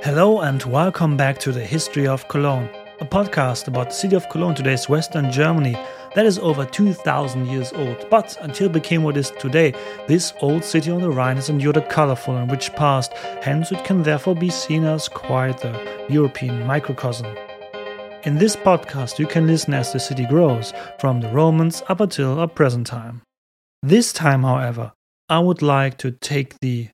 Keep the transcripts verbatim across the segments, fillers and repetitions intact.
Hello and welcome back to the History of Cologne, a podcast about the city of Cologne, today's Western Germany, that is over two thousand years old. But until it became what it is today, this old city on the Rhine has endured a colorful and rich past, hence it can therefore be seen as quite the European microcosm. In this podcast you can listen as the city grows, from the Romans up until our present time. This time, however, I would like to take the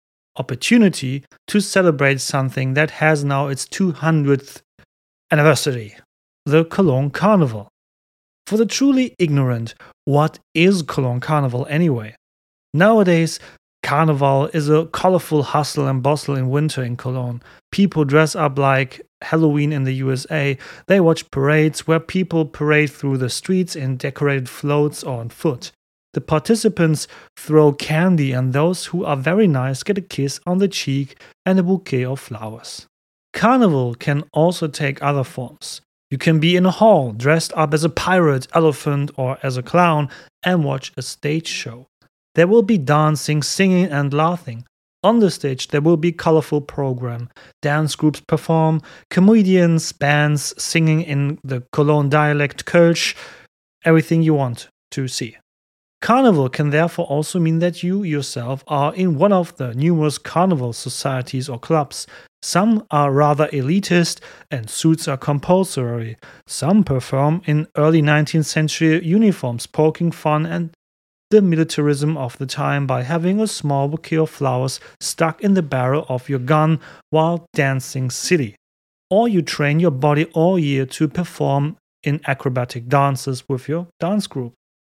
opportunity to celebrate something that has now its two hundredth anniversary, the Cologne Carnival. For the truly ignorant, what is Cologne Carnival anyway? Nowadays, Carnival is a colorful hustle and bustle in winter in Cologne. People dress up like Halloween in the U S A. They watch parades where people parade through the streets in decorated floats or on foot. The participants throw candy, and those who are very nice get a kiss on the cheek and a bouquet of flowers. Carnival can also take other forms. You can be in a hall, dressed up as a pirate, elephant, or as a clown, and watch a stage show. There will be dancing, singing, and laughing. On the stage, there will be colorful program. Dance groups perform, comedians, bands singing in the Cologne dialect Kölsch, everything you want to see. Carnival can therefore also mean that you yourself are in one of the numerous carnival societies or clubs. Some are rather elitist and suits are compulsory. Some perform in early nineteenth century uniforms, poking fun and the militarism of the time by having a small bouquet of flowers stuck in the barrel of your gun while dancing silly. Or you train your body all year to perform in acrobatic dances with your dance group.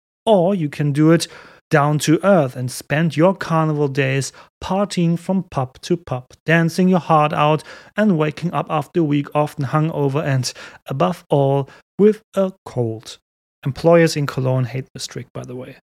Or you can do it down to earth and spend your carnival days partying from pub to pub, dancing your heart out and waking up after a week often hungover and, above all, with a cold. Employers in Cologne hate this trick, by the way.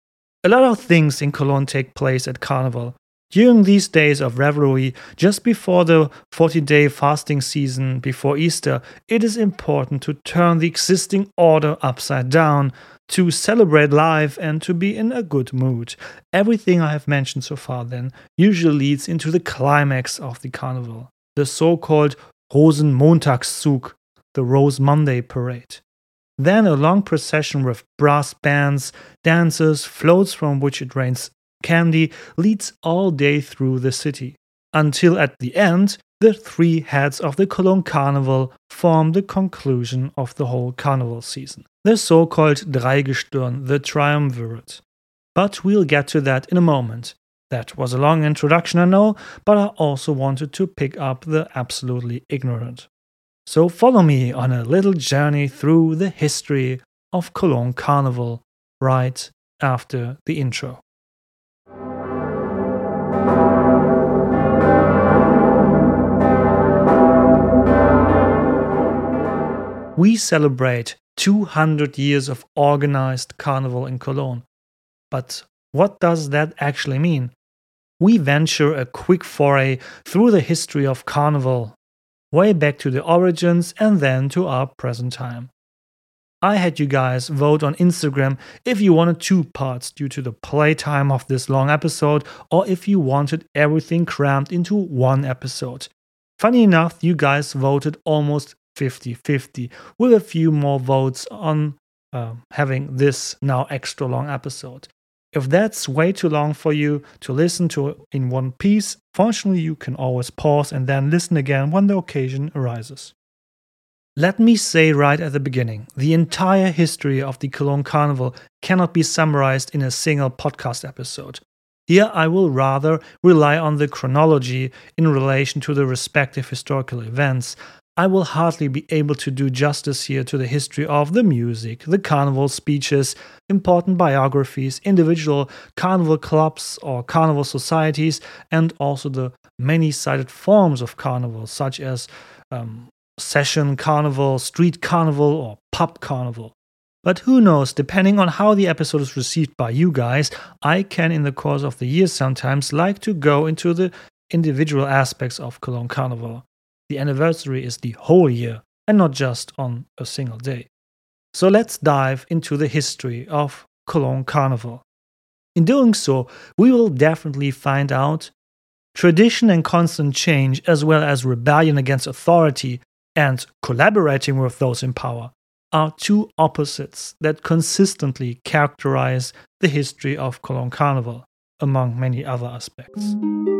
A lot of things in Cologne take place at Carnival. During these days of revelry, just before the forty-day fasting season before Easter, it is important to turn the existing order upside down, to celebrate life and to be in a good mood. Everything I have mentioned so far then usually leads into the climax of the carnival, the so-called Rosenmontagszug, the Rose Monday parade. Then a long procession with brass bands, dancers, floats from which it rains candy leads all day through the city, until at the end the three heads of the Cologne Carnival form the conclusion of the whole carnival season, the so-called Dreigestirn, the triumvirate. But we'll get to that in a moment. That was a long introduction, I know, but I also wanted to pick up the absolutely ignorant. So follow me on a little journey through the history of Cologne Carnival right after the intro. We celebrate two hundred years of organized carnival in Cologne. But what does that actually mean? We venture a quick foray through the history of carnival, way back to the origins and then to our present time. I had you guys vote on Instagram if you wanted two parts due to the playtime of this long episode, or if you wanted everything crammed into one episode. Funny enough, you guys voted almost fifty-fifty, with a few more votes on uh, having this now extra long episode. If that's way too long for you to listen to in one piece, fortunately you can always pause and then listen again when the occasion arises. Let me say right at the beginning, the entire history of the Cologne Carnival cannot be summarized in a single podcast episode. Here I will rather rely on the chronology in relation to the respective historical events. I will hardly be able to do justice here to the history of the music, the carnival speeches, important biographies, individual carnival clubs or carnival societies, and also the many-sided forms of carnival, such as um, session carnival, street carnival, or pub carnival. But who knows, depending on how the episode is received by you guys, I can in the course of the year sometimes like to go into the individual aspects of Cologne Carnival. The anniversary is the whole year and not just on a single day. So let's dive into the history of Cologne Carnival. In doing so, we will definitely find out Tradition and constant change, as well as rebellion against authority and collaborating with those in power, are two opposites that consistently characterize the history of Cologne Carnival, among many other aspects.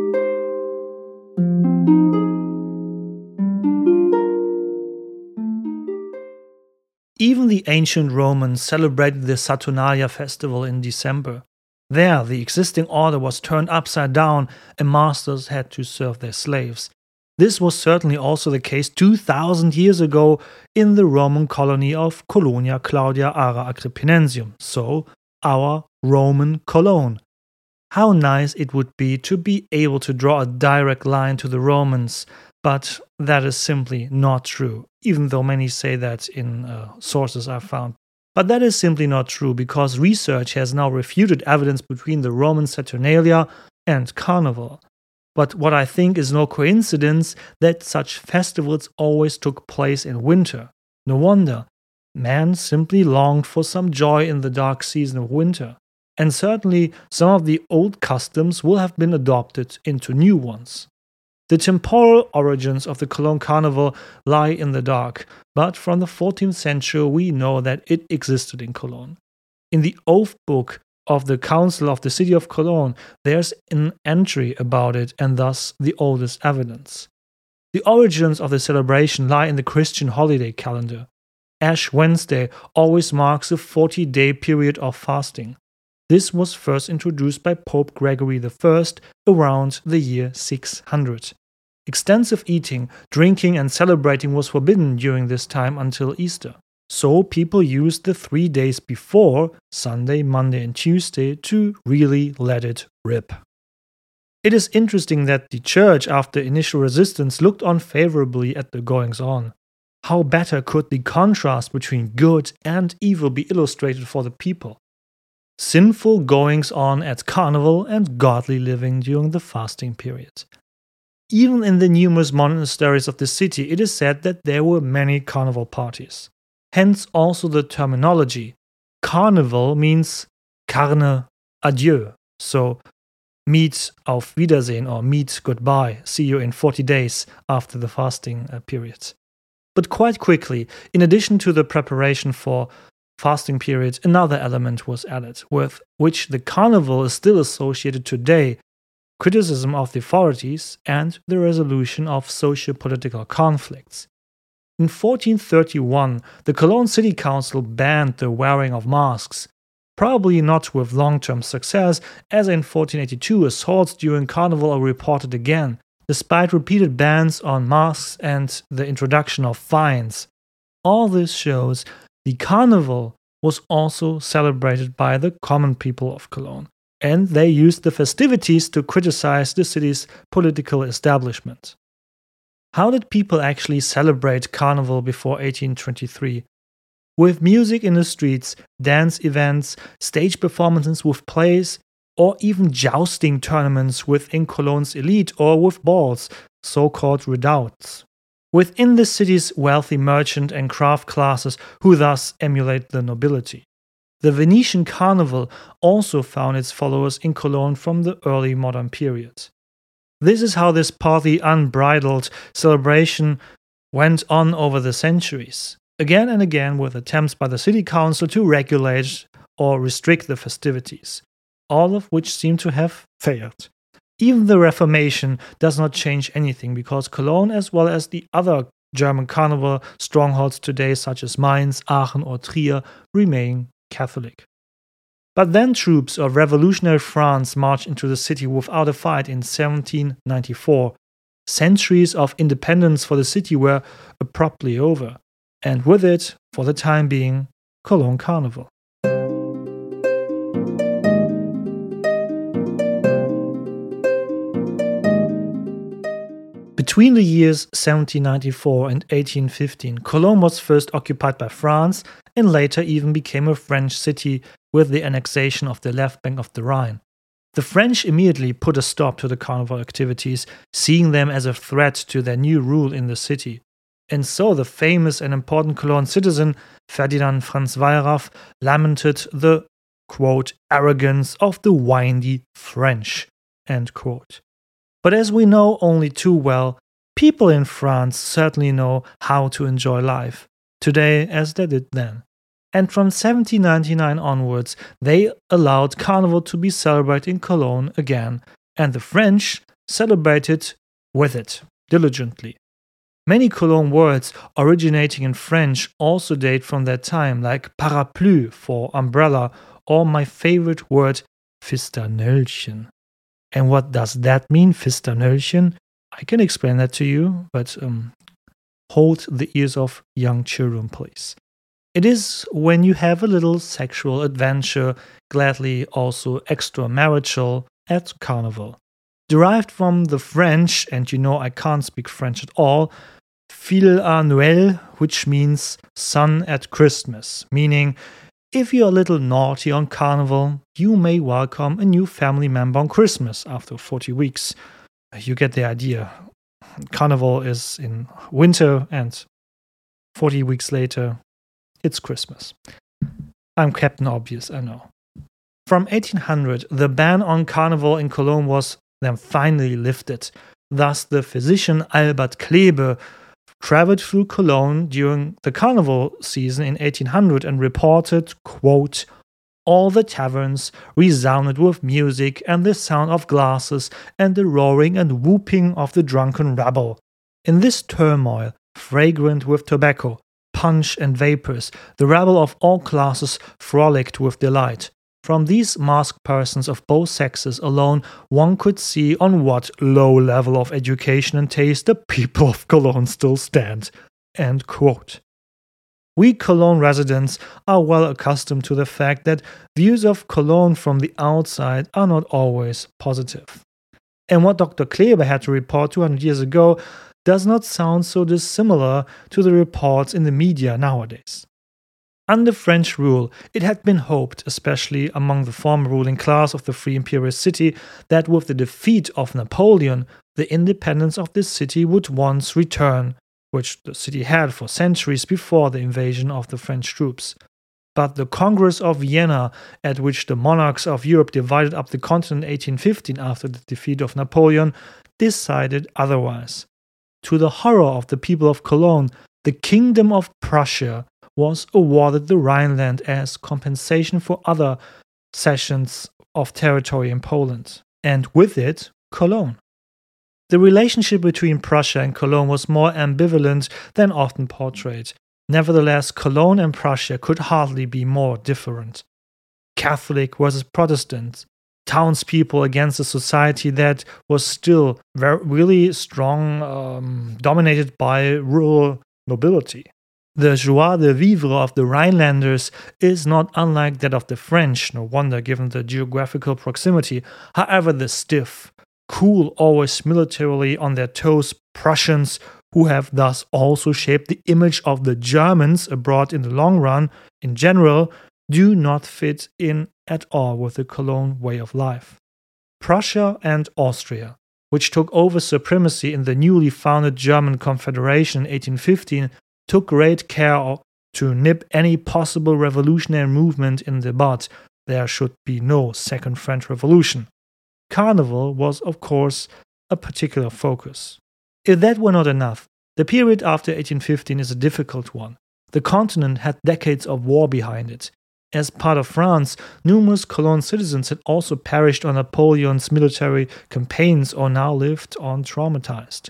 Even the ancient Romans celebrated the Saturnalia festival in December. There, the existing order was turned upside down and masters had to serve their slaves. This was certainly also the case two thousand years ago in the Roman colony of Colonia Claudia Ara Agrippinensium, so our Roman Cologne. How nice it would be to be able to draw a direct line to the Romans, but that is simply not true, even though many say that in uh, sources I've found. But that is simply not true because research has now refuted evidence between the Roman Saturnalia and Carnival. But what I think is no coincidence that such festivals always took place in winter. No wonder. Man simply longed for some joy in the dark season of winter. And certainly some of the old customs will have been adopted into new ones. The temporal origins of the Cologne Carnival lie in the dark, but from the fourteenth century we know that it existed in Cologne. In the oath book of the Council of the City of Cologne, there's an entry about it and thus the oldest evidence. The origins of the celebration lie in the Christian holiday calendar. Ash Wednesday always marks a forty-day period of fasting. This was first introduced by Pope Gregory the First around the year six hundred. Extensive eating, drinking and celebrating was forbidden during this time until Easter. So people used the three days before, Sunday, Monday and Tuesday, to really let it rip. It is interesting that the church, after initial resistance, looked on favorably at the goings-on. How better could the contrast between good and evil be illustrated for the people? Sinful goings-on at Carnival and godly living during the fasting period. Even in the numerous monasteries of the city, it is said that there were many carnival parties. Hence also the terminology. Carnival means carne adieu, so meet auf Wiedersehen or meet goodbye, see you in forty days after the fasting uh, period. But quite quickly, in addition to the preparation for fasting period, another element was added, with which the carnival is still associated today: criticism of the authorities and the resolution of socio-political conflicts. In fourteen thirty-one, the Cologne City Council banned the wearing of masks, probably not with long-term success, as in fourteen eighty-two assaults during Carnival are reported again, despite repeated bans on masks and the introduction of fines. All this shows the Carnival was also celebrated by the common people of Cologne, and they used the festivities to criticize the city's political establishment. How did people actually celebrate Carnival before eighteen twenty-three? With music in the streets, dance events, stage performances with plays, or even jousting tournaments within Cologne's elite or with balls, so-called redoubts. Within the city's wealthy merchant and craft classes who thus emulate the nobility. The Venetian Carnival also found its followers in Cologne from the early modern period. This is how this partly unbridled celebration went on over the centuries, again and again with attempts by the city council to regulate or restrict the festivities, all of which seem to have failed. Even the Reformation does not change anything because Cologne, as well as the other German carnival strongholds today such as Mainz, Aachen or Trier, remain Catholic. But then troops of revolutionary France marched into the city without a fight in seventeen ninety-four. Centuries of independence for the city were abruptly over, and with it, for the time being, Cologne Carnival. Between the years seventeen ninety-four and eighteen fifteen, Cologne was first occupied by France and later even became a French city with the annexation of the left bank of the Rhine. The French immediately put a stop to the carnival activities, seeing them as a threat to their new rule in the city. And so the famous and important Cologne citizen Ferdinand Franz Wallraff lamented the, quote, arrogance of the windy French, end quote. But as we know only too well, people in France certainly know how to enjoy life today as they did then. And from seventeen ninety-nine onwards, they allowed Carnival to be celebrated in Cologne again, and the French celebrated with it diligently. Many Cologne words originating in French also date from that time, like parapluie for umbrella, or my favorite word, Fisternöllchen. And what does that mean, Fisternöllchen? I can explain that to you, but um, hold the ears of young children, please. It is when you have a little sexual adventure, gladly also extramarital, at Carnival. Derived from the French, and you know I can't speak French at all, fil à Noël, which means sun at Christmas, meaning if you're a little naughty on Carnival, you may welcome a new family member on Christmas after forty weeks. You get the idea. Carnival is in winter, and forty weeks later, it's Christmas. I'm Captain Obvious, I know. From eighteen hundred, the ban on Carnival in Cologne was then finally lifted. Thus, the physician Albert Klebe traveled through Cologne during the Carnival season in eighteen hundred and reported, quote, all the taverns resounded with music and the sound of glasses and the roaring and whooping of the drunken rabble. In this turmoil, fragrant with tobacco, punch and vapors, the rabble of all classes frolicked with delight. From these masked persons of both sexes alone, one could see on what low level of education and taste the people of Cologne still stand. End quote. We Cologne residents are well accustomed to the fact that views of Cologne from the outside are not always positive. And what Doctor Klebe had to report two hundred years ago does not sound so dissimilar to the reports in the media nowadays. Under French rule, it had been hoped, especially among the former ruling class of the Free Imperial City, that with the defeat of Napoleon, the independence of this city would once return, which the city had for centuries before the invasion of the French troops. But the Congress of Vienna, at which the monarchs of Europe divided up the continent in eighteen fifteen after the defeat of Napoleon, decided otherwise. To the horror of the people of Cologne, the Kingdom of Prussia was awarded the Rhineland as compensation for other cessions of territory in Poland, and with it, Cologne. The relationship between Prussia and Cologne was more ambivalent than often portrayed. Nevertheless, Cologne and Prussia could hardly be more different. Catholic versus Protestant, townspeople against a society that was still very, really strong, um, dominated by rural nobility. The joie de vivre of the Rhinelanders is not unlike that of the French, no wonder given the geographical proximity. However, the stiff, cool, always militarily on their toes Prussians, who have thus also shaped the image of the Germans abroad in the long run, in general, do not fit in at all with the Cologne way of life. Prussia and Austria, which took over supremacy in the newly founded German Confederation in eighteen fifteen, took great care to nip any possible revolutionary movement in the bud. There should be no Second French Revolution. Carnival was, of course, a particular focus. If that were not enough, the period after eighteen fifteen is a difficult one. The continent had decades of war behind it. As part of France, numerous Cologne citizens had also perished on Napoleon's military campaigns or now lived on traumatized.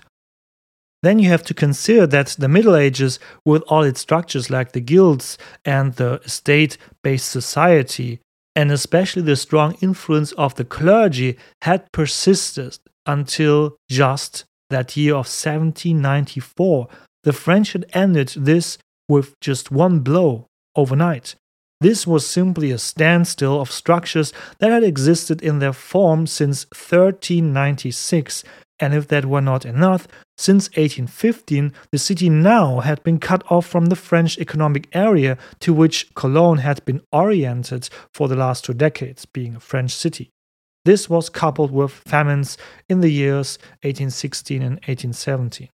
Then you have to consider that the Middle Ages, with all its structures like the guilds and the estate-based society, and especially the strong influence of the clergy, had persisted until just that year of seventeen ninety-four. The French had ended this with just one blow, overnight. This was simply a standstill of structures that had existed in their form since thirteen ninety-six, and if that were not enough, since eighteen fifteen, the city now had been cut off from the French economic area to which Cologne had been oriented for the last two decades, being a French city. This was coupled with famines in the years eighteen sixteen and eighteen seventeen.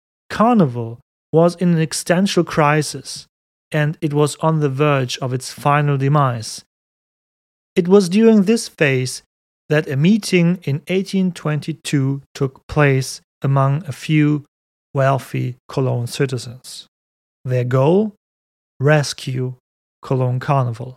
Carnival was in an existential crisis, and it was on the verge of its final demise. It was during this phase that a meeting in eighteen twenty-two took place among a few wealthy Cologne citizens. Their goal? Rescue Cologne Carnival.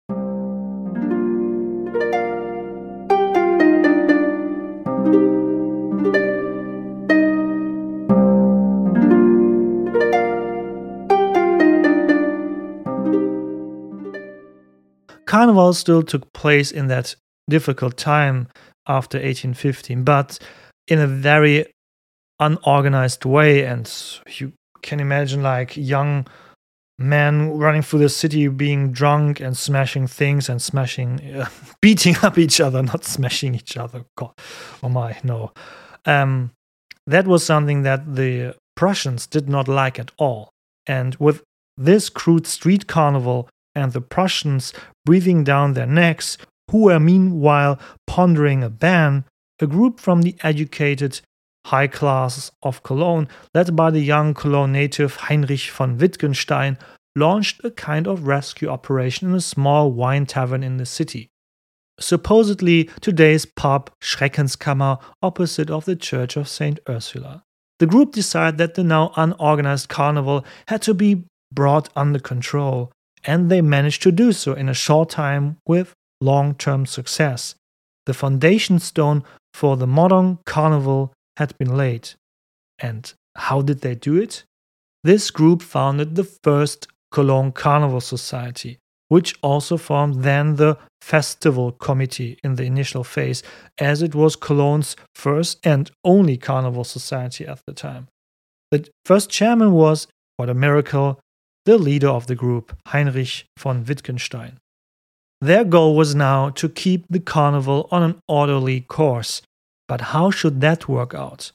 Carnival still took place in that difficult time after eighteen fifteen, but in a very unorganized way, and you can imagine like young men running through the city being drunk and smashing things and smashing, uh, beating up each other, not smashing each other. God, oh my, no. Um, that was something that the Prussians did not like at all. And with this crude street carnival and the Prussians breathing down their necks, who were meanwhile pondering a ban, a group from the educated high class of Cologne, led by the young Cologne native Heinrich von Wittgenstein, launched a kind of rescue operation in a small wine tavern in the city. Supposedly today's pub Schreckenskammer opposite of the Church of Saint Ursula. The group decided that the now unorganized carnival had to be brought under control, and they managed to do so in a short time with long-term success. The foundation stone for the modern carnival had been laid. And how did they do it? This group founded the first Cologne Carnival Society, which also formed then the Festival Committee in the initial phase, as it was Cologne's first and only carnival society at the time. The first chairman was, what a miracle, the leader of the group, Heinrich von Wittgenstein. Their goal was now to keep the carnival on an orderly course. But how should that work out?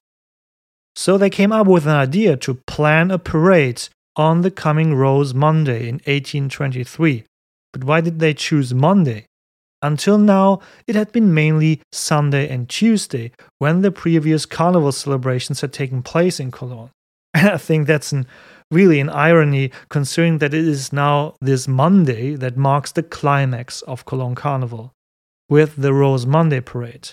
So they came up with an idea to plan a parade on the coming Rose Monday in eighteen twenty-three. But why did they choose Monday? Until now, it had been mainly Sunday and Tuesday, when the previous carnival celebrations had taken place in Cologne. And I think that's an, really an irony, considering that it is now this Monday that marks the climax of Cologne Carnival, with the Rose Monday parade.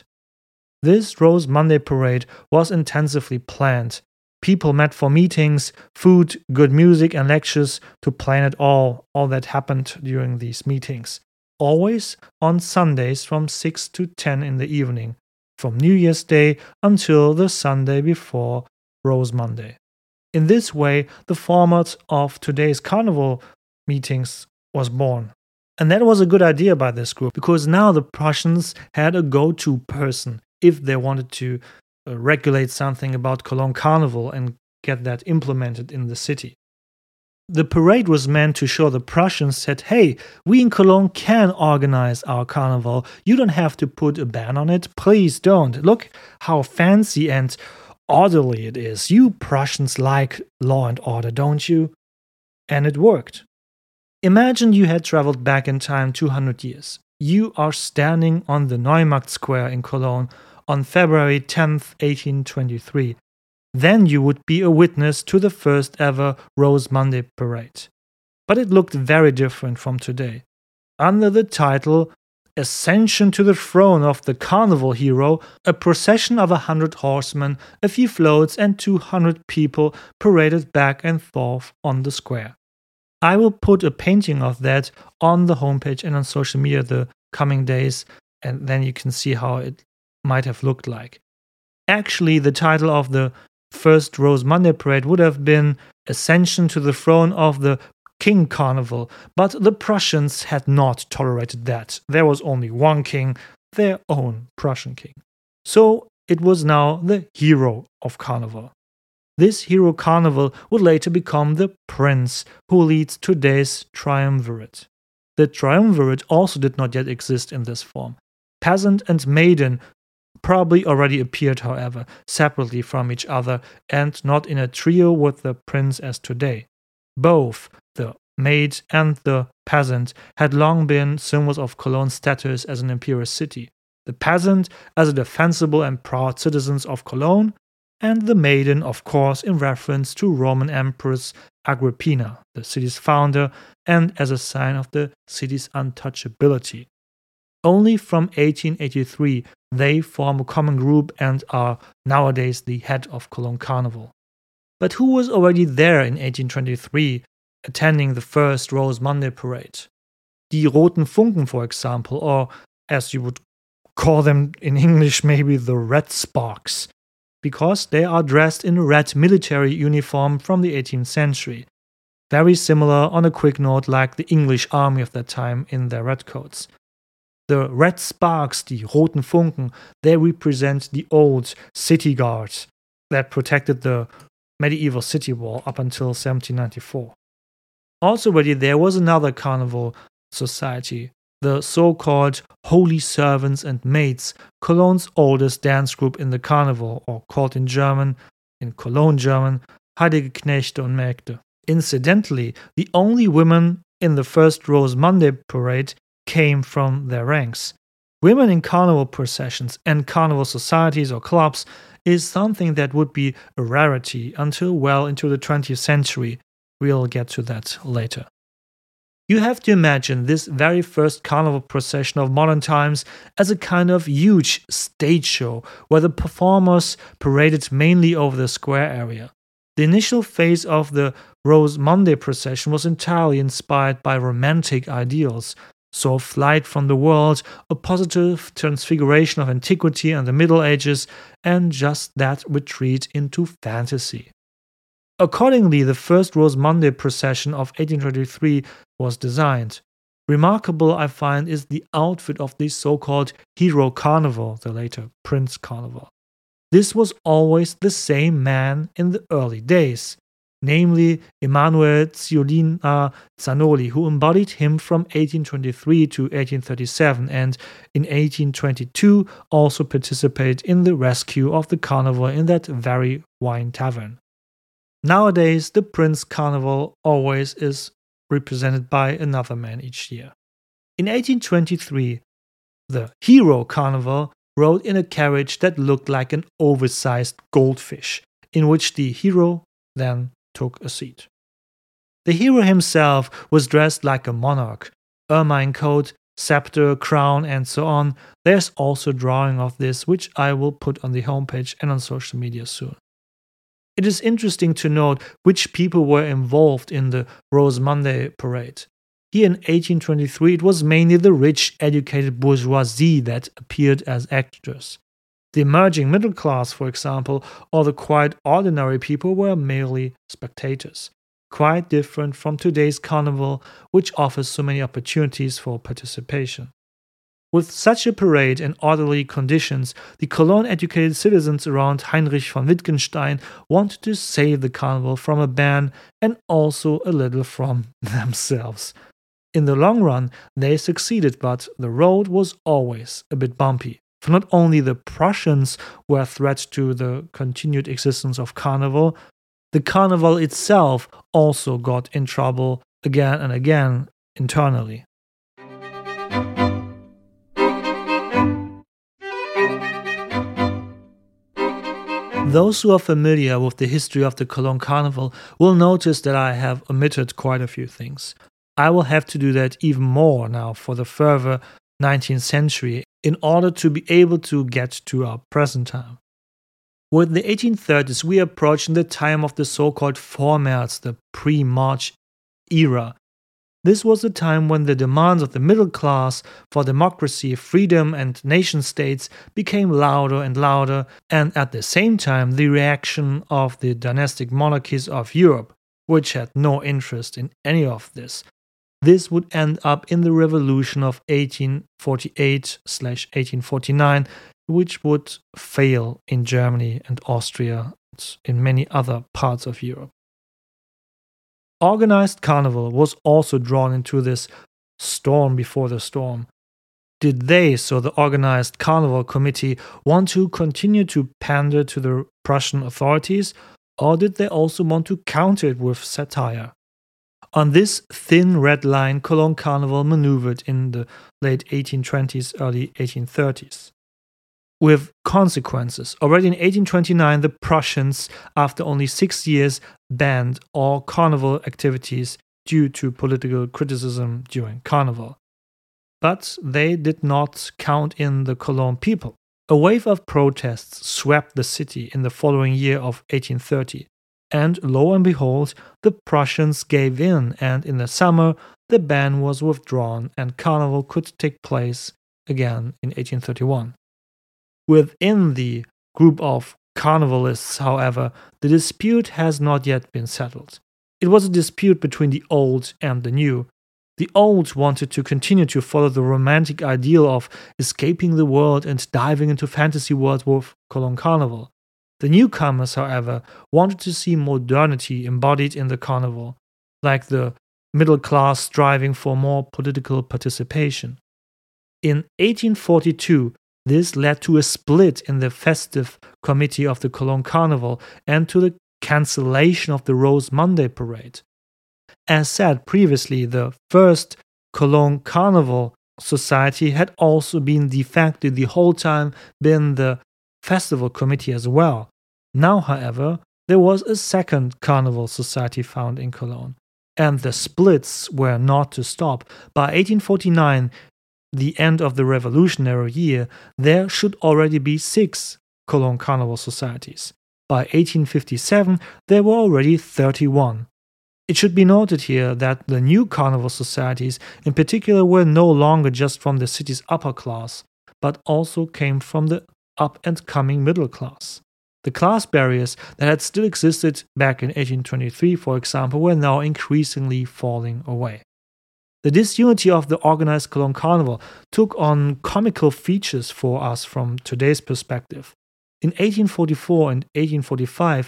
This Rose Monday parade was intensively planned. People met for meetings, food, good music and lectures to plan it all, all that happened during these meetings. Always on Sundays from six to ten in the evening, from New Year's Day until the Sunday before Rose Monday. In this way, the format of today's carnival meetings was born. And that was a good idea by this group, because now the Prussians had a go-to person if they wanted to uh, regulate something about Cologne Carnival and get that implemented in the city. The parade was meant to show the Prussians that, hey, we in Cologne can organize our carnival. You don't have to put a ban on it. Please don't. Look how fancy and orderly it is. You Prussians like law and order, don't you? And it worked. Imagine you had traveled back in time two hundred years. You are standing on the Neumarkt Square in Cologne on February tenth, eighteen twenty-three. Then you would be a witness to the first ever Rose Monday parade. But it looked very different from today. Under the title Ascension to the Throne of the Carnival Hero, a procession of a hundred horsemen, a few floats and two hundred people paraded back and forth on the square. I will put a painting of that on the homepage and on social media the coming days, and then you can see how it might have looked like. Actually, the title of the first Rose Monday parade would have been Ascension to the Throne of the King Carnival, but the Prussians had not tolerated that. There was only one king, their own Prussian king. So it was now the hero of Carnival. This hero carnival would later become the prince who leads today's triumvirate. The triumvirate also did not yet exist in this form. Peasant and maiden probably already appeared, however, separately from each other and not in a trio with the prince as today. Both, the maid and the peasant, had long been symbols of Cologne's status as an imperial city. The peasant as a defensible and proud citizen of Cologne, and the maiden, of course, in reference to Roman Empress Agrippina, the city's founder, and as a sign of the city's untouchability. Only from eighteen eighty-three They form a common group and are nowadays the head of Cologne Carnival. But who was already there in eighteen twenty-three, attending the first Rose Monday parade? Die Roten Funken, for example, or as you would call them in English, maybe the Red Sparks, because they are dressed in a red military uniform from the eighteenth century. Very similar, on a quick note, like the English army of that time in their red coats. The Red Sparks, die Roten Funken, they represent the old city guards that protected the medieval city wall up until seventeen ninety-four. Also already there was another carnival society, the so-called Holy Servants and Maids, Cologne's oldest dance group in the carnival, or called in German, in Cologne German, Heilige Knechte und Mägde. Incidentally, the only women in the first Rose Monday parade came from their ranks. Women in carnival processions and carnival societies or clubs is something that would be a rarity until well into the twentieth century. We'll get to that later. You have to imagine this very first carnival procession of modern times as a kind of huge stage show where the performers paraded mainly over the square area. The initial phase of the Rose Monday procession was entirely inspired by romantic ideals. So flight from the world, a positive transfiguration of antiquity and the Middle Ages, and just that retreat into fantasy. Accordingly, the first Rose Monday procession of eighteen twenty-three was designed. Remarkable, I find, is the outfit of the so-called Hero Carnival, the later Prince Carnival. This was always the same man in the early days, namely Emanuele Ciolina Zanoli, who embodied him from eighteen twenty-three to eighteen thirty-seven and in eighteen twenty-two also participated in the rescue of the carnival in that very wine tavern. Nowadays, the Prince Carnival always is represented by another man each year. In eighteen twenty-three, the Hero Carnival rode in a carriage that looked like an oversized goldfish, in which the hero then took a seat. The hero himself was dressed like a monarch, ermine coat, scepter, crown, and so on. There's also a drawing of this, which I will put on the homepage and on social media soon. It is interesting to note which people were involved in the Rose Monday parade. Here in eighteen twenty-three, it was mainly the rich, educated bourgeoisie that appeared as actors. The emerging middle class, for example, or the quite ordinary people were merely spectators. Quite different from today's carnival, which offers so many opportunities for participation. With such a parade and orderly conditions, the Cologne-educated citizens around Heinrich von Wittgenstein wanted to save the carnival from a ban and also a little from themselves. In the long run, they succeeded, but the road was always a bit bumpy. For not only the Prussians were a threat to the continued existence of carnival, the carnival itself also got in trouble again and again internally. Those who are familiar with the history of the Cologne Carnival will notice that I have omitted quite a few things. I will have to do that even more now for the further nineteenth century in order to be able to get to our present time. With the eighteen thirties, we are approaching the time of the so-called Vormärz, the pre-March era. This was the time when the demands of the middle class for democracy, freedom, and nation-states became louder and louder, and at the same time the reaction of the dynastic monarchies of Europe, which had no interest in any of this. This would end up in the revolution of eighteen forty-eight to eighteen forty-nine, which would fail in Germany and Austria and in many other parts of Europe. Organized carnival was also drawn into this storm before the storm. Did they, so the organized carnival committee, want to continue to pander to the Prussian authorities, or did they also want to counter it with satire? On this thin red line, Cologne Carnival maneuvered in the late eighteen twenties, early eighteen thirties. With consequences. Already in eighteen twenty-nine, the Prussians, after only six years, banned all carnival activities due to political criticism during carnival. But they did not count in the Cologne people. A wave of protests swept the city in the following year of eighteen thirty, and lo and behold, the Prussians gave in, and in the summer the ban was withdrawn and carnival could take place again in eighteen thirty-one. Within the group of carnivalists, however, the dispute has not yet been settled. It was a dispute between the old and the new. The old wanted to continue to follow the romantic ideal of escaping the world and diving into fantasy worlds with Cologne Carnival. The newcomers, however, wanted to see modernity embodied in the carnival, like the middle class striving for more political participation. In eighteen forty-two, this led to a split in the festive committee of the Cologne Carnival and to the cancellation of the Rose Monday parade. As said previously, the first Cologne Carnival Society had also been de facto the whole time been the festival committee as well. Now, however, there was a second Carnival Society found in Cologne, and the splits were not to stop. By eighteen forty-nine, the end of the revolutionary year, there should already be six Cologne Carnival Societies. By eighteen fifty-seven, there were already thirty-one. It should be noted here that the new carnival societies in particular were no longer just from the city's upper class, but also came from the up-and-coming middle class. The class barriers that had still existed back in eighteen twenty-three, for example, were now increasingly falling away. The disunity of the organized Cologne Carnival took on comical features for us from today's perspective. In eighteen forty-four and eighteen forty-five,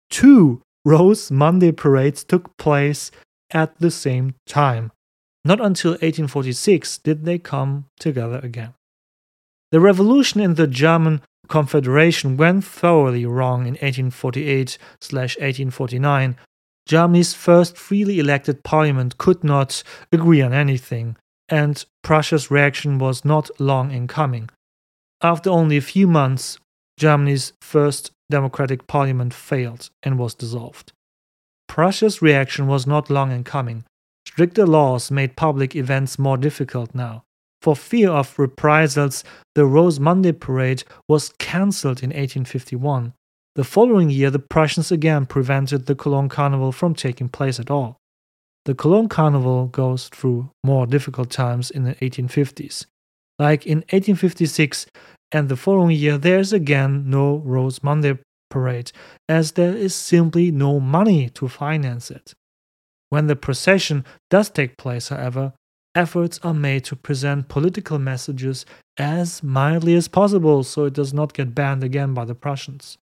two Rose Monday parades took place at the same time. Not until eighteen forty-six did they come together again. The revolution in the German Confederation went thoroughly wrong in eighteen forty-eight to eighteen forty-nine. Germany's first freely elected parliament could not agree on anything, and Prussia's reaction was not long in coming. After only a few months, Germany's first democratic parliament failed and was dissolved. Prussia's reaction was not long in coming. Stricter laws made public events more difficult now. For fear of reprisals, the Rose Monday parade was cancelled in eighteen fifty-one. The following year, the Prussians again prevented the Cologne Carnival from taking place at all. The Cologne Carnival goes through more difficult times in the eighteen fifties. Like in eighteen fifty-six and the following year, there is again no Rose Monday parade, as there is simply no money to finance it. When the procession does take place, however, efforts are made to present political messages as mildly as possible so it does not get banned again by the Prussians.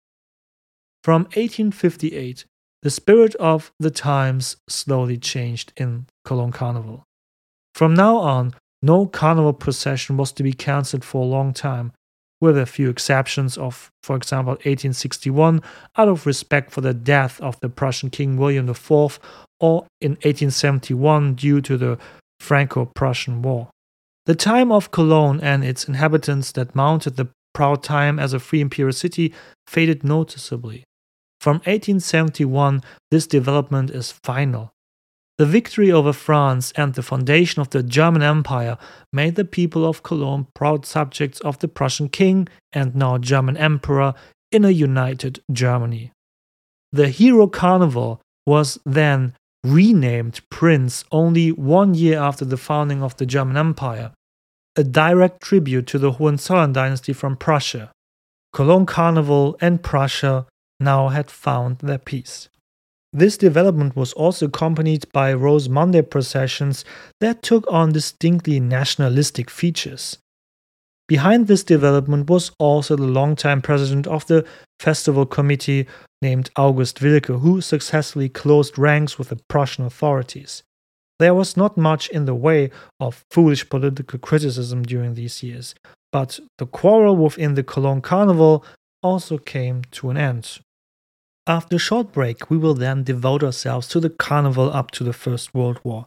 From eighteen fifty-eight, the spirit of the times slowly changed in Cologne Carnival. From now on, no carnival procession was to be cancelled for a long time, with a few exceptions of, for example, eighteen sixty-one, out of respect for the death of the Prussian King William the Fourth, or in eighteen seventy-one due to the Franco-Prussian War. The time of Cologne and its inhabitants that mounted the proud time as a free imperial city faded noticeably. From eighteen seventy-one, this development is final. The victory over France and the foundation of the German Empire made the people of Cologne proud subjects of the Prussian king and now German emperor in a united Germany. The hero carnival was then renamed Prince only one year after the founding of the German Empire, a direct tribute to the Hohenzollern dynasty from Prussia. Cologne Carnival and Prussia now had found their peace. This development was also accompanied by Rose Monday processions that took on distinctly nationalistic features. Behind this development was also the longtime president of the festival committee named August Wilke, who successfully closed ranks with the Prussian authorities. There was not much in the way of foolish political criticism during these years, but the quarrel within the Cologne Carnival also came to an end. After a short break, we will then devote ourselves to the carnival up to the First World War.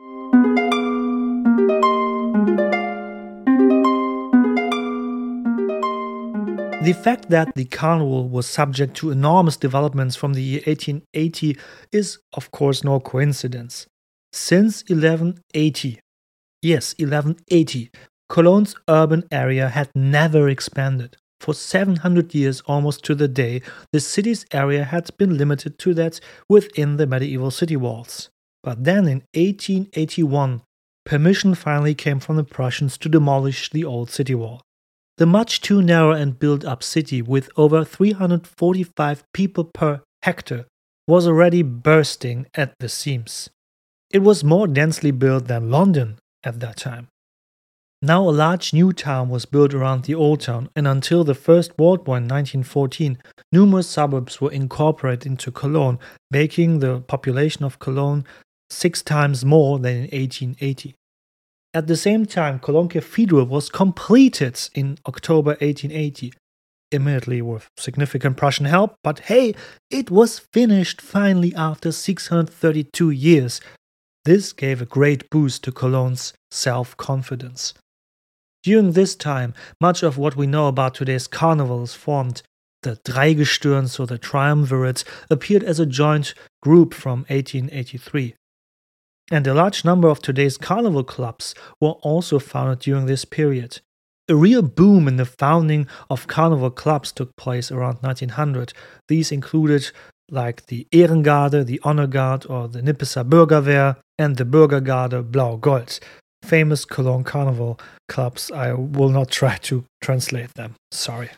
The fact that the carnival was subject to enormous developments from the year eighteen eighty is, of course, no coincidence. Since eleven eighty, yes, eleven eighty, Cologne's urban area had never expanded. For seven hundred years, almost to the day, the city's area had been limited to that within the medieval city walls. But then in eighteen eighty-one, permission finally came from the Prussians to demolish the old city wall. The much too narrow and built-up city, with over three hundred forty-five people per hectare, was already bursting at the seams. It was more densely built than London at that time. Now a large new town was built around the old town, and until the First World War in nineteen fourteen, numerous suburbs were incorporated into Cologne, making the population of Cologne six times more than in eighteen eighty. At the same time, Cologne Cathedral was completed in October eighteen eighty, immediately with significant Prussian help, but hey, it was finished finally after six hundred thirty-two years. This gave a great boost to Cologne's self-confidence. During this time, much of what we know about today's carnivals formed. The Dreigestirns, or the Triumvirates, appeared as a joint group from eighteen eighty-three. And a large number of today's carnival clubs were also founded during this period. A real boom in the founding of carnival clubs took place around nineteen hundred. These included like the Ehrengarde, the Honor Guard, or the Nippeser Bürgerwehr, and the Bürgergarde Blau-Gold. Famous Cologne carnival clubs. I will not try to translate them, sorry.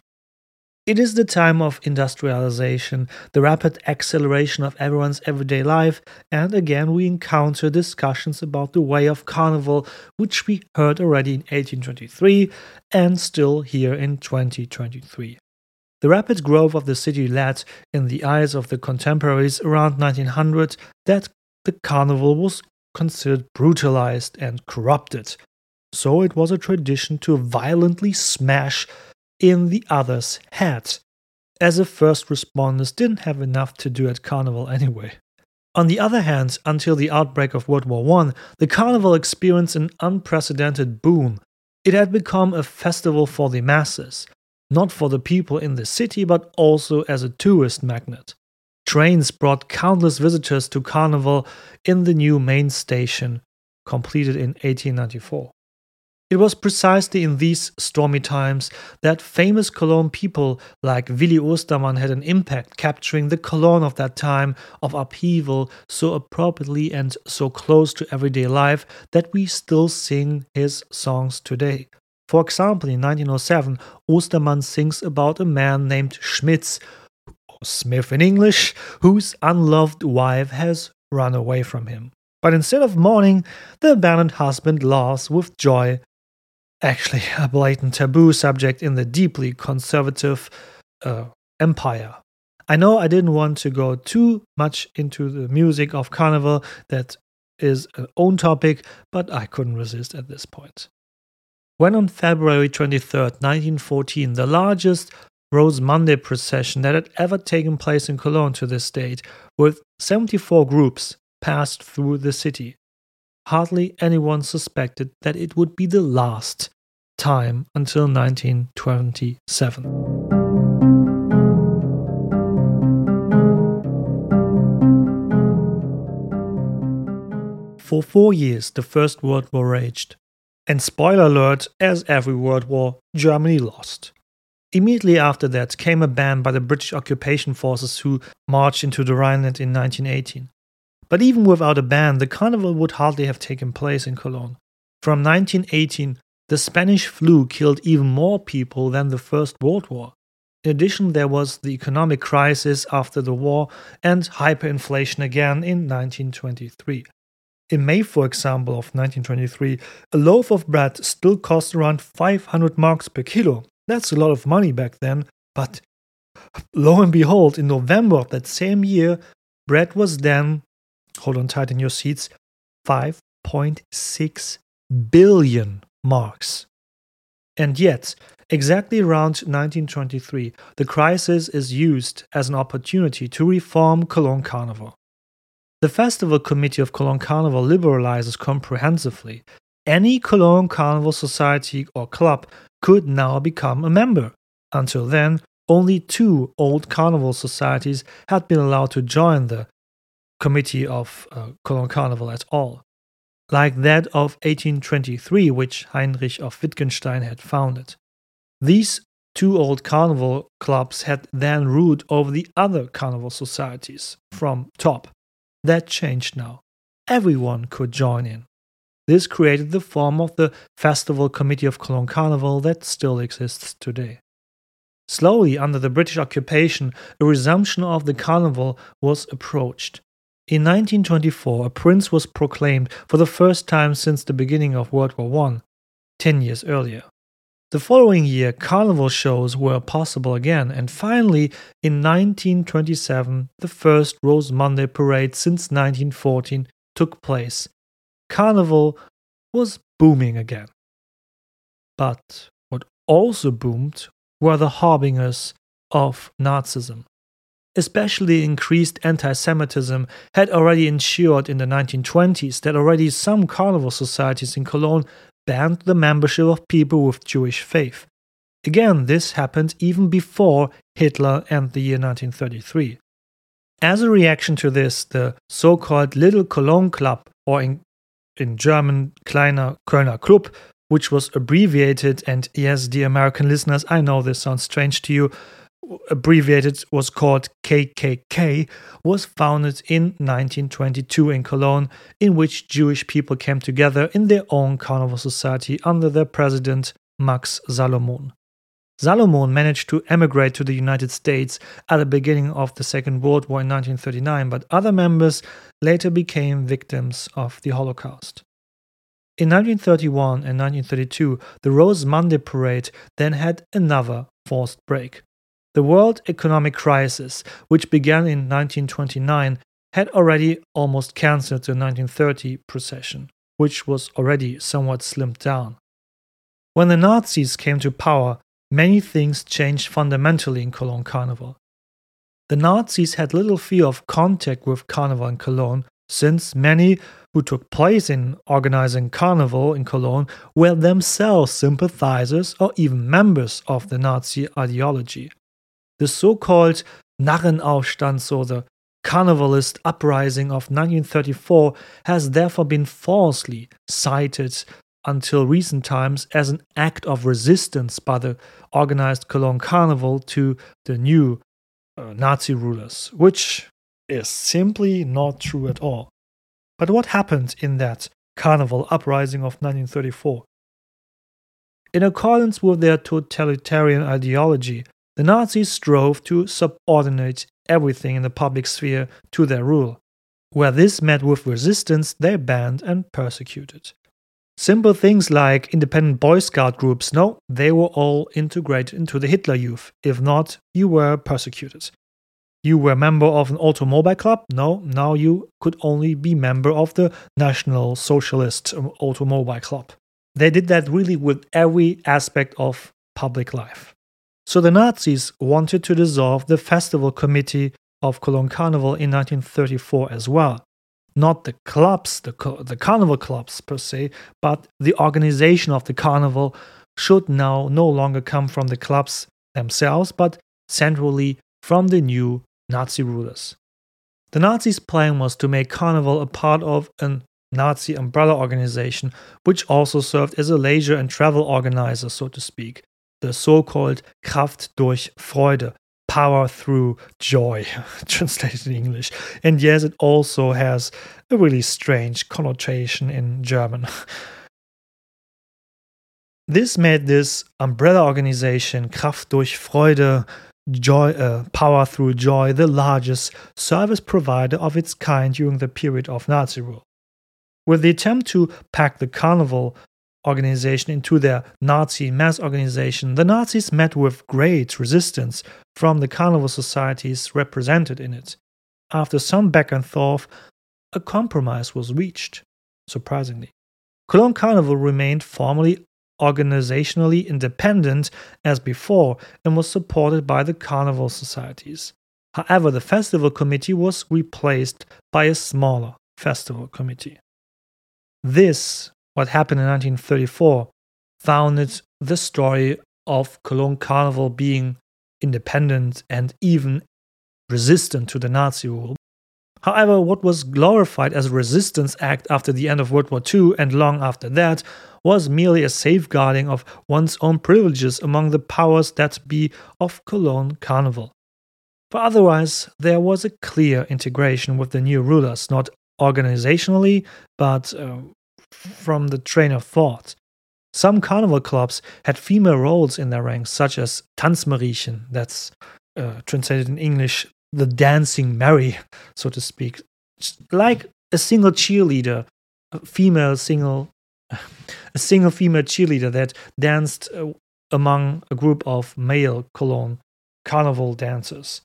It is the time of industrialization, the rapid acceleration of everyone's everyday life, and again we encounter discussions about the way of carnival, which we heard already in eighteen twenty-three and still here in twenty twenty-three. The rapid growth of the city led, in the eyes of the contemporaries around nineteen hundred, that the carnival was considered brutalized and corrupted. So it was a tradition to violently smash in the other's head, as if first responders didn't have enough to do at carnival anyway. On the other hand, until the outbreak of World War One, the carnival experienced an unprecedented boom. It had become a festival for the masses, not for the people in the city, but also as a tourist magnet. Trains brought countless visitors to Carnival in the new main station, completed in eighteen ninety-four. It was precisely in these stormy times that famous Cologne people like Willi Ostermann had an impact, capturing the Cologne of that time of upheaval so appropriately and so close to everyday life that we still sing his songs today. For example, in nineteen oh seven, Ostermann sings about a man named Schmitz, Smith in English, whose unloved wife has run away from him. But instead of mourning, the abandoned husband laughs with joy. Actually, a blatant taboo subject in the deeply conservative uh, empire. I know I didn't want to go too much into the music of Carnival, that is an own topic, but I couldn't resist at this point. When on February twenty-third, nineteen fourteen, the largest Rose Monday procession that had ever taken place in Cologne to this date, with seventy-four groups, passed through the city. Hardly anyone suspected that it would be the last time until nineteen twenty-seven. For four years, the First World War raged. And spoiler alert, as every world war, Germany lost. Immediately after that came a ban by the British occupation forces who marched into the Rhineland in nineteen eighteen. But even without a ban, the carnival would hardly have taken place in Cologne. From nineteen eighteen, the Spanish flu killed even more people than the First World War. In addition, there was the economic crisis after the war and hyperinflation again in nineteen twenty-three. In May, for example, of nineteen twenty-three, a loaf of bread still cost around five hundred marks per kilo. That's a lot of money back then, but lo and behold, in November of that same year, bread was then, hold on tight in your seats, five point six billion marks. And yet, exactly around nineteen twenty-three, the crisis is used as an opportunity to reform Cologne Carnival. The Festival Committee of Cologne Carnival liberalizes comprehensively. Any Cologne Carnival society or club could now become a member. Until then, only two old carnival societies had been allowed to join the Committee of uh, Cologne Carnival at all, like that of eighteen twenty-three, which Heinrich of Wittgenstein had founded. These two old carnival clubs had then ruled over the other carnival societies from top. That changed now. Everyone could join in. This created the form of the Festival Committee of Cologne Carnival that still exists today. Slowly, under the British occupation, a resumption of the carnival was approached. In nineteen twenty-four, a prince was proclaimed for the first time since the beginning of World War One, ten years earlier. The following year, carnival shows were possible again, and finally, in nineteen twenty-seven, the first Rose Monday parade since nineteen fourteen took place. Carnival was booming again. But what also boomed were the harbingers of Nazism. Especially increased anti-Semitism had already ensured in the nineteen twenties that already some carnival societies in Cologne banned the membership of people with Jewish faith. Again, this happened even before Hitler and the year nineteen thirty-three. As a reaction to this, the so-called Little Cologne Club, or in, in German Kleiner Kölner Club, which was abbreviated, and yes, dear American listeners, I know this sounds strange to you, abbreviated was called K K K, was founded in nineteen twenty-two in Cologne, in which Jewish people came together in their own carnival society under their president Max Salomon. Salomon managed to emigrate to the United States at the beginning of the Second World War in nineteen thirty-nine, but other members later became victims of the Holocaust. In nineteen thirty-one and nineteen thirty-two, the Rose Monday Parade then had another forced break. The world economic crisis, which began in nineteen twenty-nine, had already almost cancelled the nineteen thirty procession, which was already somewhat slimmed down. When the Nazis came to power, many things changed fundamentally in Cologne Carnival. The Nazis had little fear of contact with Carnival in Cologne, since many who took place in organizing Carnival in Cologne were themselves sympathizers or even members of the Nazi ideology. The so-called Narrenaufstand, so the Carnivalist uprising of nineteen thirty-four, has therefore been falsely cited until recent times as an act of resistance by the organized Cologne Carnival to the new uh, Nazi rulers, which is simply not true at all. But what happened in that Carnival uprising of nineteen thirty-four? In accordance with their totalitarian ideology, the Nazis strove to subordinate everything in the public sphere to their rule. Where this met with resistance, they banned and persecuted. Simple things like independent Boy Scout groups, no, they were all integrated into the Hitler Youth. If not, you were persecuted. You were a member of an automobile club? No, now you could only be member of the National Socialist Automobile Club. They did that really with every aspect of public life. So the Nazis wanted to dissolve the Festival Committee of Cologne Carnival in nineteen thirty-four as well. Not the clubs, the, the carnival clubs per se, but the organization of the carnival should now no longer come from the clubs themselves, but centrally from the new Nazi rulers. The Nazis' plan was to make Carnival a part of a Nazi umbrella organization, which also served as a leisure and travel organizer, so to speak. The so-called Kraft durch Freude, power through joy, translated in English. And yes, it also has a really strange connotation in German. This made this umbrella organization, Kraft durch Freude, joy, uh, power through joy, the largest service provider of its kind during the period of Nazi rule. With the attempt to pack the carnival organization into their Nazi mass organization, the Nazis met with great resistance from the carnival societies represented in it. After some back and forth, a compromise was reached, surprisingly. Cologne Carnival remained formally organizationally independent as before and was supported by the carnival societies. However, the festival committee was replaced by a smaller festival committee. This, what happened in nineteen thirty-four, founded the story of Cologne Carnival being independent and even resistant to the Nazi rule. However, what was glorified as a resistance act after the end of World War Two and long after that was merely a safeguarding of one's own privileges among the powers that be of Cologne Carnival. For otherwise, there was a clear integration with the new rulers, not organizationally, but uh, from the train of thought. Some carnival clubs had female roles in their ranks, such as Tanzmariechen, that's uh, translated in English, the dancing Mary, so to speak. Like a single cheerleader, a female single, a single female cheerleader that danced uh, among a group of male Cologne carnival dancers.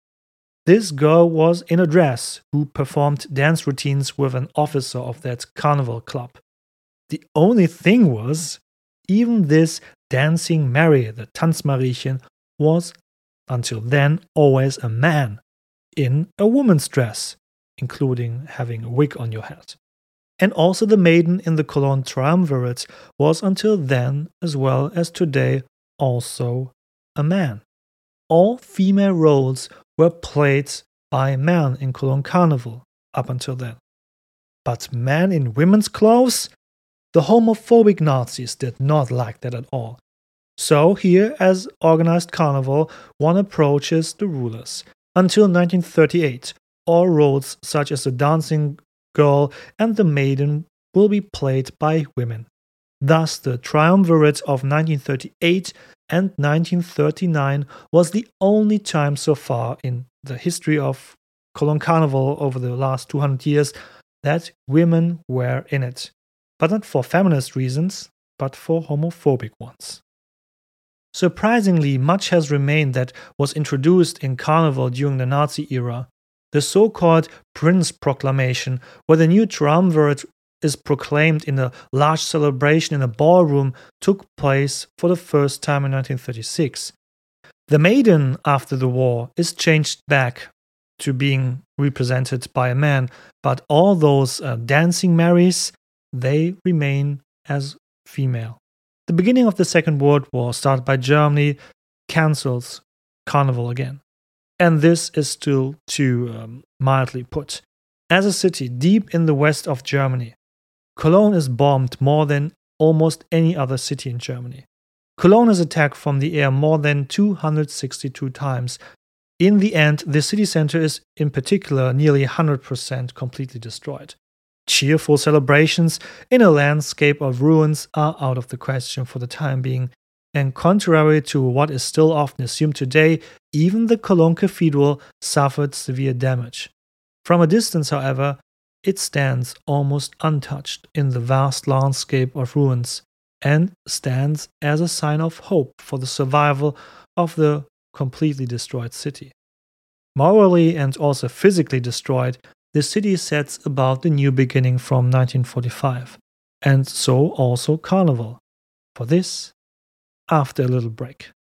This girl was in a dress who performed dance routines with an officer of that carnival club. The only thing was, even this dancing Mary, the Tanzmariechen, was until then always a man in a woman's dress, including having a wig on your head. And also the maiden in the Cologne Triumvirate was until then, as well as today, also a man. All female roles were played by men in Cologne Carnival up until then. But men in women's clothes? The homophobic Nazis did not like that at all. So here, as organized carnival, one approaches the rulers. Until nineteen thirty-eight, all roles such as the dancing girl and the maiden will be played by women. Thus, the triumvirate of nineteen thirty-eight and nineteen thirty-nine was the only time so far in the history of Cologne Carnival over the last two hundred years that women were in it. But not for feminist reasons, but for homophobic ones. Surprisingly, much has remained that was introduced in Carnival during the Nazi era. The so-called Prince Proclamation, where the new triumvirate is proclaimed in a large celebration in a ballroom, took place for the first time in nineteen thirty-six. The maiden, after the war, is changed back to being represented by a man, but all those uh, dancing Marys, they remain as female. The beginning of the Second World War, started by Germany, cancels Carnival again. And this is still too um, mildly put. As a city deep in the west of Germany, Cologne is bombed more than almost any other city in Germany. Cologne is attacked from the air more than two hundred sixty-two times. In the end, the city center is in particular nearly one hundred percent completely destroyed. Cheerful celebrations in a landscape of ruins are out of the question for the time being, and contrary to what is still often assumed today, even the Cologne Cathedral suffered severe damage. From a distance, however, it stands almost untouched in the vast landscape of ruins and stands as a sign of hope for the survival of the completely destroyed city. Morally and also physically destroyed, the city sets about the new beginning from nineteen forty-five, and so also Carnival. For this, after a little break.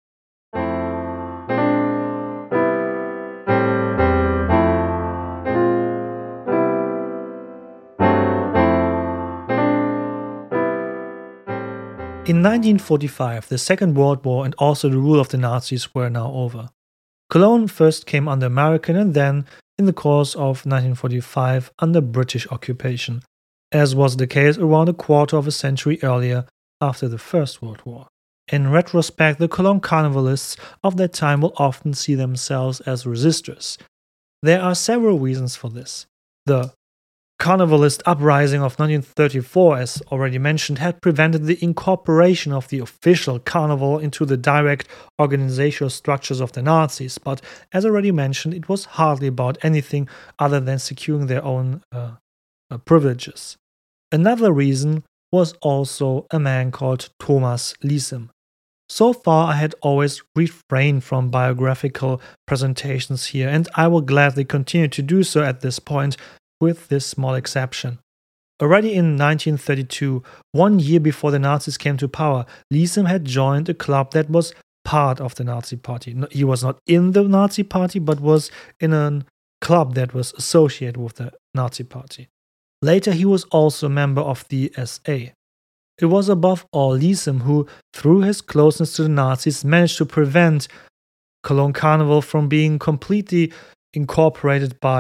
In nineteen forty-five, the Second World War and also the rule of the Nazis were now over. Cologne first came under American and then, in the course of nineteen forty-five, under British occupation, as was the case around a quarter of a century earlier after the First World War. In retrospect, the Cologne Carnivalists of that time will often see themselves as resistors. There are several reasons for this. The Carnivalist uprising of nineteen thirty-four, as already mentioned, had prevented the incorporation of the official carnival into the direct organizational structures of the Nazis, but as already mentioned, it was hardly about anything other than securing their own uh, uh, privileges. Another reason was also a man called Thomas Liessem. So far, I had always refrained from biographical presentations here, and I will gladly continue to do so at this point, with this small exception. Already in nineteen thirty-two, one year before the Nazis came to power, Liessem had joined a club that was part of the Nazi Party. He was not in the Nazi Party, but was in a club that was associated with the Nazi Party. Later, he was also a member of the S A. It was above all Liessem who, through his closeness to the Nazis, managed to prevent Cologne Carnival from being completely incorporated by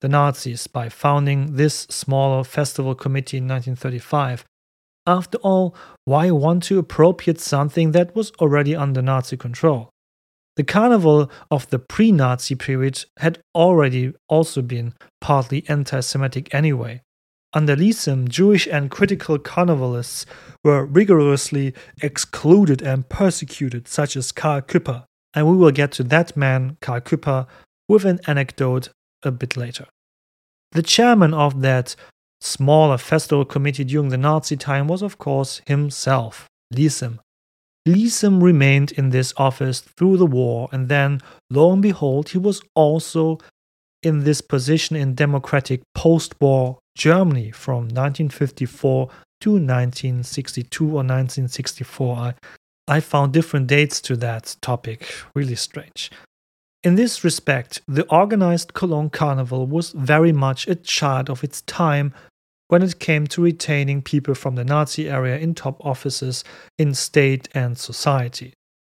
the Nazis by founding this smaller festival committee in nineteen thirty-five. After all, why want to appropriate something that was already under Nazi control? The carnival of the pre-Nazi period had already also been partly anti-Semitic anyway. Under Lisem, Jewish and critical carnivalists were rigorously excluded and persecuted, such as Karl Küpper, and we will get to that man, Karl Küpper, with an anecdote a bit later. The chairman of that smaller festival committee during the Nazi time was, of course, himself, Lisem. Lisem remained in this office through the war, and then, lo and behold, he was also in this position in democratic post-war Germany from nineteen fifty-four to nineteen sixty-two or nineteen sixty-four. I, I found different dates to that topic, really strange. In this respect, the organized Cologne Carnival was very much a child of its time when it came to retaining people from the Nazi area in top offices in state and society.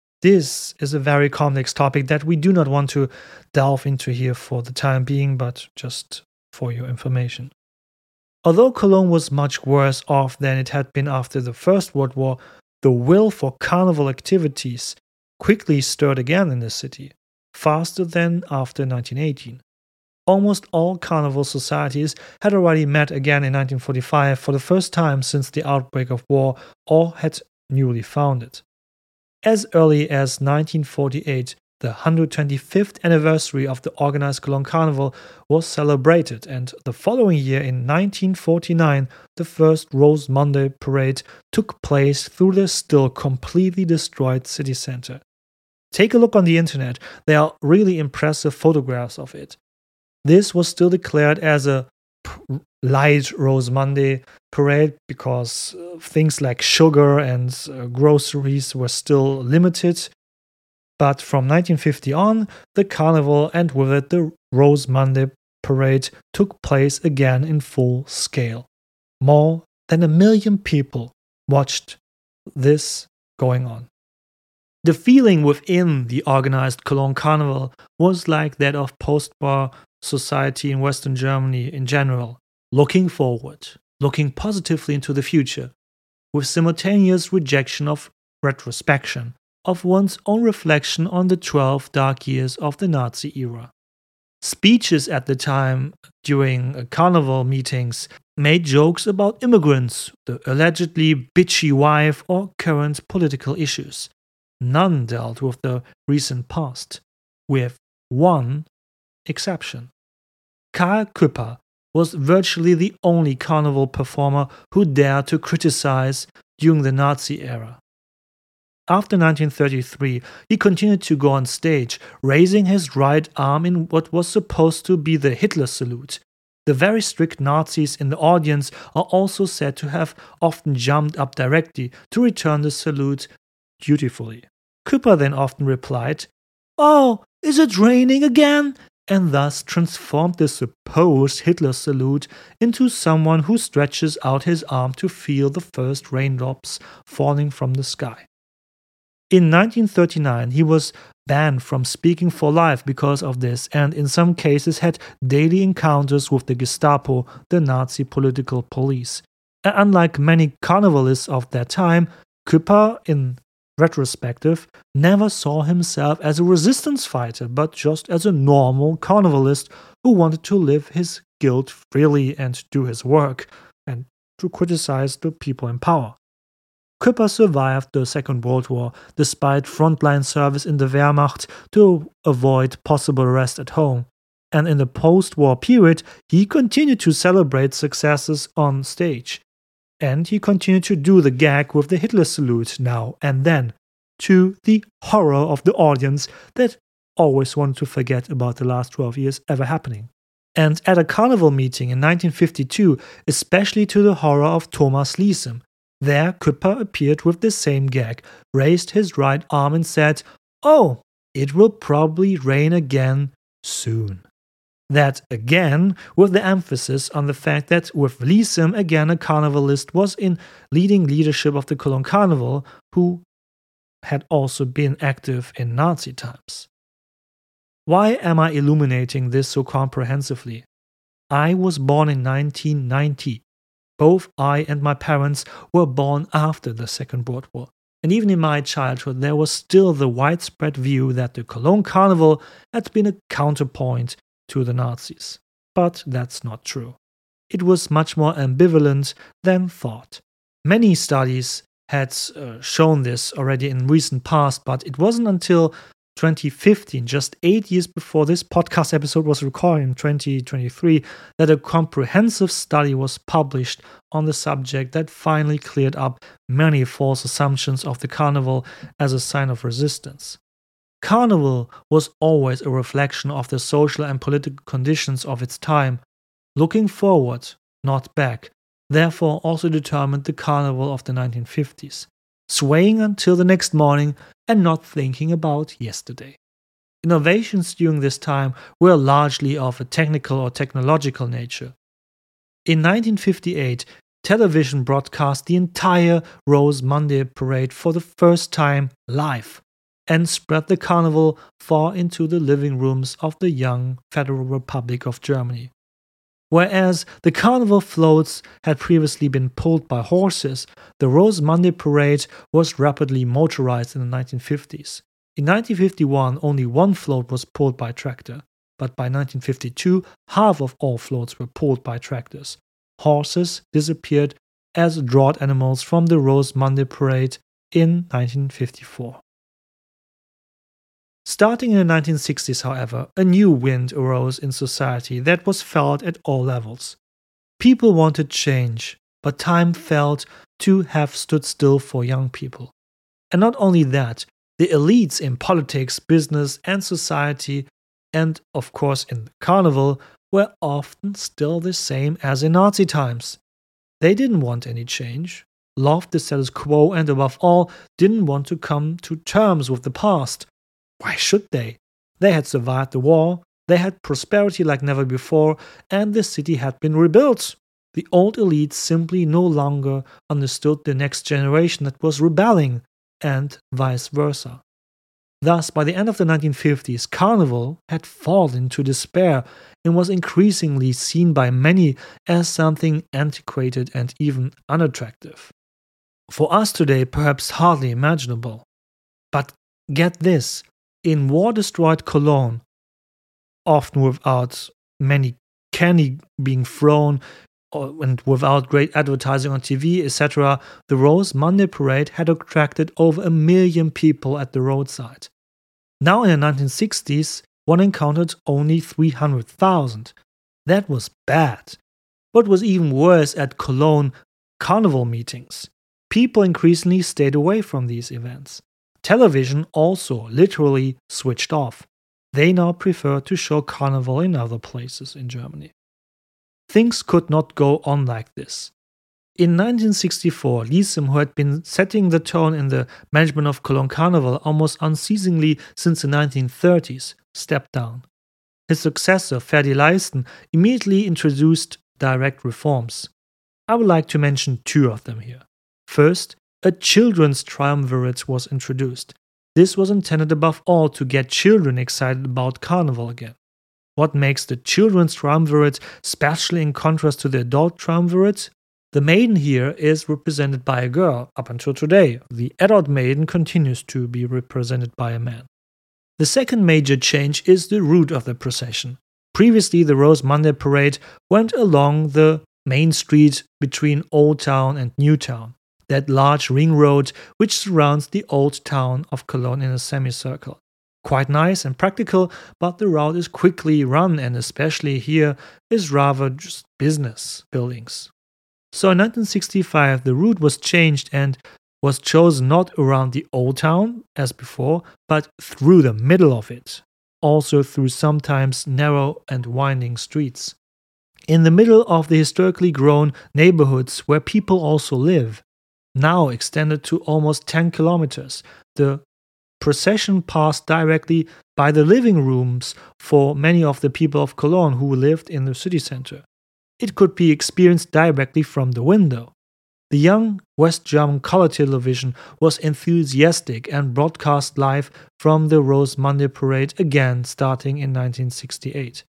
This is a very complex topic that we do not want to delve into here for the time being, but just for your information. Although Cologne was much worse off than it had been after the First World War, the will for carnival activities quickly stirred again in the city, faster than after nineteen eighteen. Almost all carnival societies had already met again in nineteen forty-five for the first time since the outbreak of war, or had newly founded. As early as nineteen forty-eight, the one hundred twenty-fifth anniversary of the organized Cologne Carnival was celebrated, and the following year in nineteen forty-nine, the first Rose Monday parade took place through the still completely destroyed city center. Take a look on the internet, there are really impressive photographs of it. This was still declared as a light Rose Monday parade because things like sugar and uh, groceries were still limited. But from nineteen fifty on, the carnival and with it the Rose Monday parade took place again in full scale. More than a million people watched this going on. The feeling within the organized Cologne Carnival was like that of post-war society in Western Germany in general, looking forward, looking positively into the future, with simultaneous rejection of retrospection, of one's own reflection on the twelve dark years of the Nazi era. Speeches at the time during carnival meetings made jokes about immigrants, the allegedly bitchy wife, or current political issues. None dealt with the recent past, with one exception. Karl Küpper was virtually the only carnival performer who dared to criticize during the Nazi era. After nineteen thirty-three, he continued to go on stage, raising his right arm in what was supposed to be the Hitler salute. The very strict Nazis in the audience are also said to have often jumped up directly to return the salute dutifully. Küpper then often replied, "Oh, is it raining again?" and thus transformed the supposed Hitler salute into someone who stretches out his arm to feel the first raindrops falling from the sky. In nineteen thirty-nine, he was banned from speaking for life because of this, and in some cases had daily encounters with the Gestapo, the Nazi political police. And unlike many carnivalists of that time, Küpper, in retrospective, never saw himself as a resistance fighter, but just as a normal carnivalist who wanted to live his guilt freely and do his work, and to criticize the people in power. Küpper survived the Second World War despite frontline service in the Wehrmacht to avoid possible arrest at home, and in the post-war period he continued to celebrate successes on stage. And he continued to do the gag with the Hitler salute now and then, to the horror of the audience that always wanted to forget about the last twelve years ever happening. And at a carnival meeting in nineteen fifty-two, especially to the horror of Thomas Lisem, there Küpper appeared with the same gag, raised his right arm and said, "Oh, it will probably rain again soon." That again with the emphasis on the fact that with Lisem again a carnivalist was in leading leadership of the Cologne Carnival, who had also been active in Nazi times. Why am I illuminating this so comprehensively? I was born in nineteen ninety. Both I and my parents were born after the Second World War. And even in my childhood, there was still the widespread view that the Cologne Carnival had been a counterpoint to the Nazis. But that's not true. It was much more ambivalent than thought. Many studies had uh, shown this already in recent past, but it wasn't until twenty fifteen, just eight years before this podcast episode was recorded in twenty twenty-three, that a comprehensive study was published on the subject that finally cleared up many false assumptions of the carnival as a sign of resistance. Carnival was always a reflection of the social and political conditions of its time, looking forward, not back, therefore also determined the carnival of the nineteen fifties, swaying until the next morning and not thinking about yesterday. Innovations during this time were largely of a technical or technological nature. In nineteen fifty-eight, television broadcast the entire Rose Monday parade for the first time live and spread the carnival far into the living rooms of the young Federal Republic of Germany. Whereas the carnival floats had previously been pulled by horses, the Rose Monday parade was rapidly motorized in the nineteen fifties. In nineteen fifty-one, only one float was pulled by tractor, but by nineteen fifty-two, half of all floats were pulled by tractors. Horses disappeared as draught animals from the Rose Monday parade in nineteen fifty-four. Starting in the nineteen sixties, however, a new wind arose in society that was felt at all levels. People wanted change, but time felt to have stood still for young people. And not only that, the elites in politics, business, and society, and of course in the carnival, were often still the same as in Nazi times. They didn't want any change, loved the status quo, and above all, didn't want to come to terms with the past. Why should they? They had survived the war, they had prosperity like never before, and the city had been rebuilt. The old elite simply no longer understood the next generation that was rebelling, and vice versa. Thus, by the end of the nineteen fifties, Carnival had fallen into despair and was increasingly seen by many as something antiquated and even unattractive. For us today, perhaps hardly imaginable. But get this. In war-destroyed Cologne, often without many candy being thrown or, and without great advertising on T V, et cetera, the Rose Monday Parade had attracted over a million people at the roadside. Now in the nineteen sixties, one encountered only three hundred thousand. That was bad. What was even worse at Cologne carnival meetings? People increasingly stayed away from these events. Television also literally switched off. They now prefer to show carnival in other places in Germany. Things could not go on like this. In nineteen sixty-four, Liessem, who had been setting the tone in the management of Cologne Carnival almost unceasingly since the nineteen thirties, stepped down. His successor, Ferdi Leisten, immediately introduced direct reforms. I would like to mention two of them here. First, a children's triumvirate was introduced. This was intended above all to get children excited about carnival again. What makes the children's triumvirate special in contrast to the adult triumvirate? The maiden here is represented by a girl up until today. The adult maiden continues to be represented by a man. The second major change is the route of the procession. Previously, the Rose Monday Parade went along the main street between Old Town and New Town, that large ring road which surrounds the old town of Cologne in a semicircle. Quite nice and practical, but the route is quickly run and especially here is rather just business buildings. So in nineteen sixty-five the route was changed and was chosen not around the old town as before, but through the middle of it, also through sometimes narrow and winding streets. In the middle of the historically grown neighborhoods where people also live, now extended to almost ten kilometers, the procession passed directly by the living rooms for many of the people of Cologne who lived in the city center. It could be experienced directly from the window. The young West German color television was enthusiastic and broadcast live from the Rose Monday Parade again starting in nineteen sixty-eight.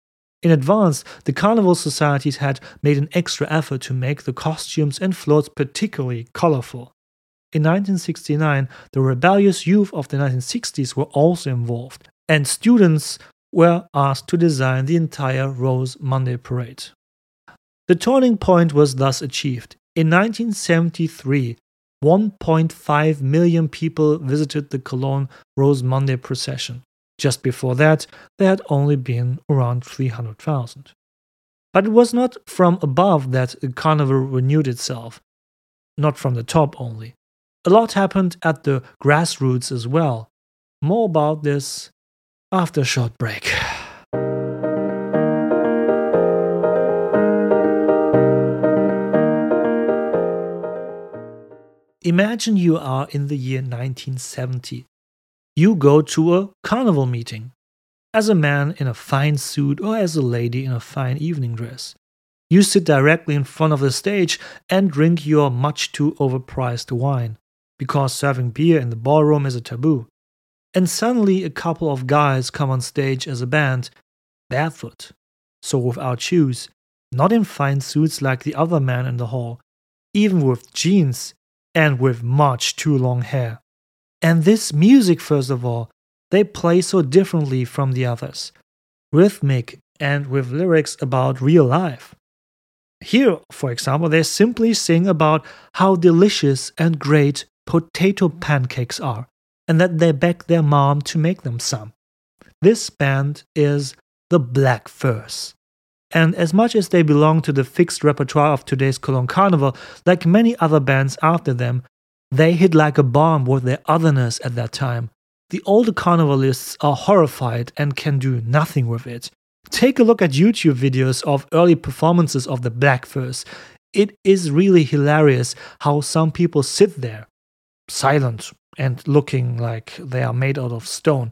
In advance, the carnival societies had made an extra effort to make the costumes and floats particularly colorful. In nineteen sixty-nine, the rebellious youth of the nineteen sixties were also involved, and students were asked to design the entire Rose Monday parade. The turning point was thus achieved. In nineteen seventy-three, one point five million people visited the Cologne Rose Monday procession. Just before that, there had only been around three hundred thousand. But it was not from above that the carnival renewed itself, not from the top only. A lot happened at the grassroots as well. More about this after a short break. Imagine you are in the year nineteen seventy. You go to a carnival meeting, as a man in a fine suit or as a lady in a fine evening dress. You sit directly in front of the stage and drink your much too overpriced wine, because serving beer in the ballroom is a taboo. And suddenly a couple of guys come on stage as a band, barefoot, so without shoes, not in fine suits like the other man in the hall, even with jeans and with much too long hair. And this music, first of all, they play so differently from the others, rhythmic and with lyrics about real life. Here, for example, they simply sing about how delicious and great potato pancakes are, and that they beg their mom to make them some. This band is the Black Furs. And as much as they belong to the fixed repertoire of today's Cologne Carnival, like many other bands after them, they hit like a bomb with their otherness at that time. The older carnivalists are horrified and can do nothing with it. Take a look at YouTube videos of early performances of the Black Furs. It is really hilarious how some people sit there, silent and looking like they are made out of stone.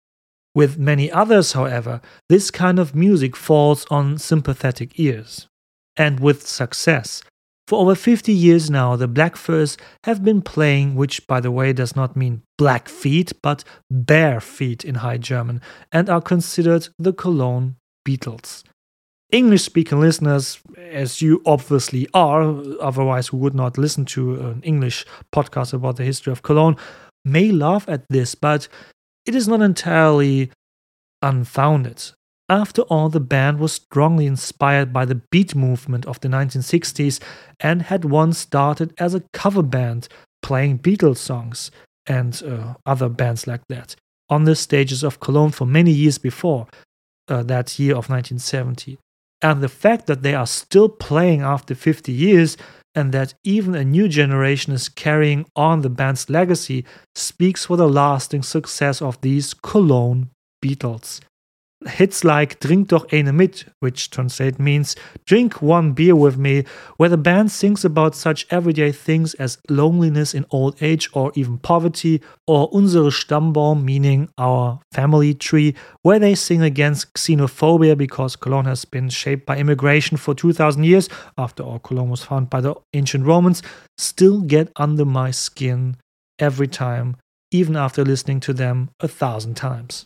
With many others, however, this kind of music falls on sympathetic ears. And with success. For over fifty years now, the Black Furs have been playing, which by the way does not mean black feet, but bare feet in High German, and are considered the Cologne Beatles. English-speaking listeners, as you obviously are, otherwise we would not listen to an English podcast about the history of Cologne, may laugh at this, but it is not entirely unfounded. After all, the band was strongly inspired by the beat movement of the nineteen sixties and had once started as a cover band playing Beatles songs and uh, other bands like that on the stages of Cologne for many years before uh, that year of nineteen seventy. And the fact that they are still playing after fifty years and that even a new generation is carrying on the band's legacy speaks for the lasting success of these Cologne Beatles. Hits like Trink doch eine mit, which translate means drink one beer with me, where the band sings about such everyday things as loneliness in old age or even poverty, or Unsere Stammbaum, meaning our family tree, where they sing against xenophobia because Cologne has been shaped by immigration for two thousand years, after all Cologne was founded by the ancient Romans, still get under my skin every time, even after listening to them a thousand times.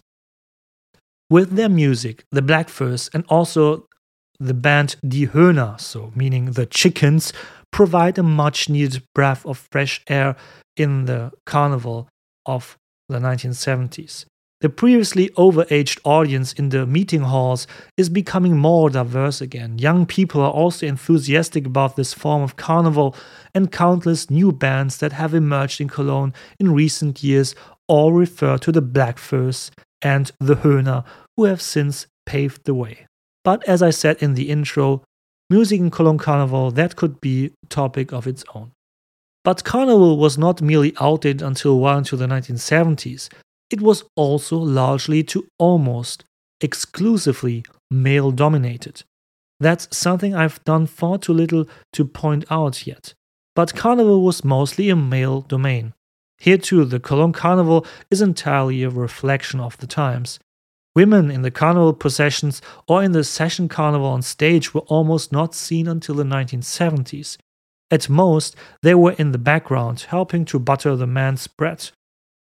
With their music, the Black Furs and also the band Die Höhner, so meaning the chickens, provide a much needed breath of fresh air in the carnival of the nineteen seventies. The previously overaged audience in the meeting halls is becoming more diverse again. Young people are also enthusiastic about this form of carnival, and countless new bands that have emerged in Cologne in recent years all refer to the Black Furs and the Höhner, who have since paved the way. But as I said in the intro, music in Cologne Carnival, that could be a topic of its own. But Carnival was not merely outdated until well into the nineteen seventies. It was also largely to almost exclusively male-dominated. That's something I've done far too little to point out yet. But Carnival was mostly a male domain. Here too, the Cologne Carnival is entirely a reflection of the times. Women in the carnival processions or in the session carnival on stage were almost not seen until the nineteen seventies. At most, they were in the background, helping to butter the man's bread.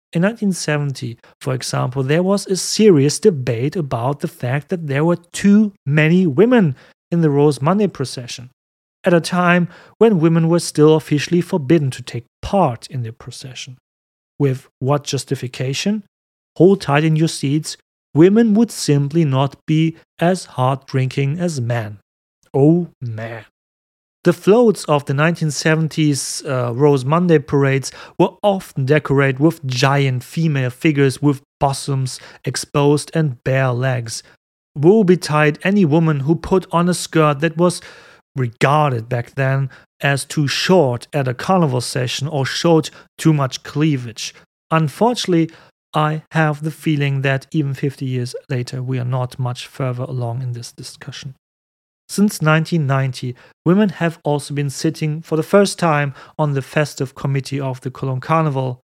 In nineteen seventy, for example, there was a serious debate about the fact that there were too many women in the Rose Monday procession, at a time when women were still officially forbidden to take part in the procession. With what justification? Hold tight in your seats, women would simply not be as hard drinking as men. Oh man. The floats of the nineteen seventies uh, Rose Monday parades were often decorated with giant female figures with bosoms exposed and bare legs. Woe betide any woman who put on a skirt that was regarded back then as too short at a carnival session or showed too much cleavage. Unfortunately, I have the feeling that even fifty years later we are not much further along in this discussion. Since nineteen ninety, women have also been sitting for the first time on the festive committee of the Cologne Carnival.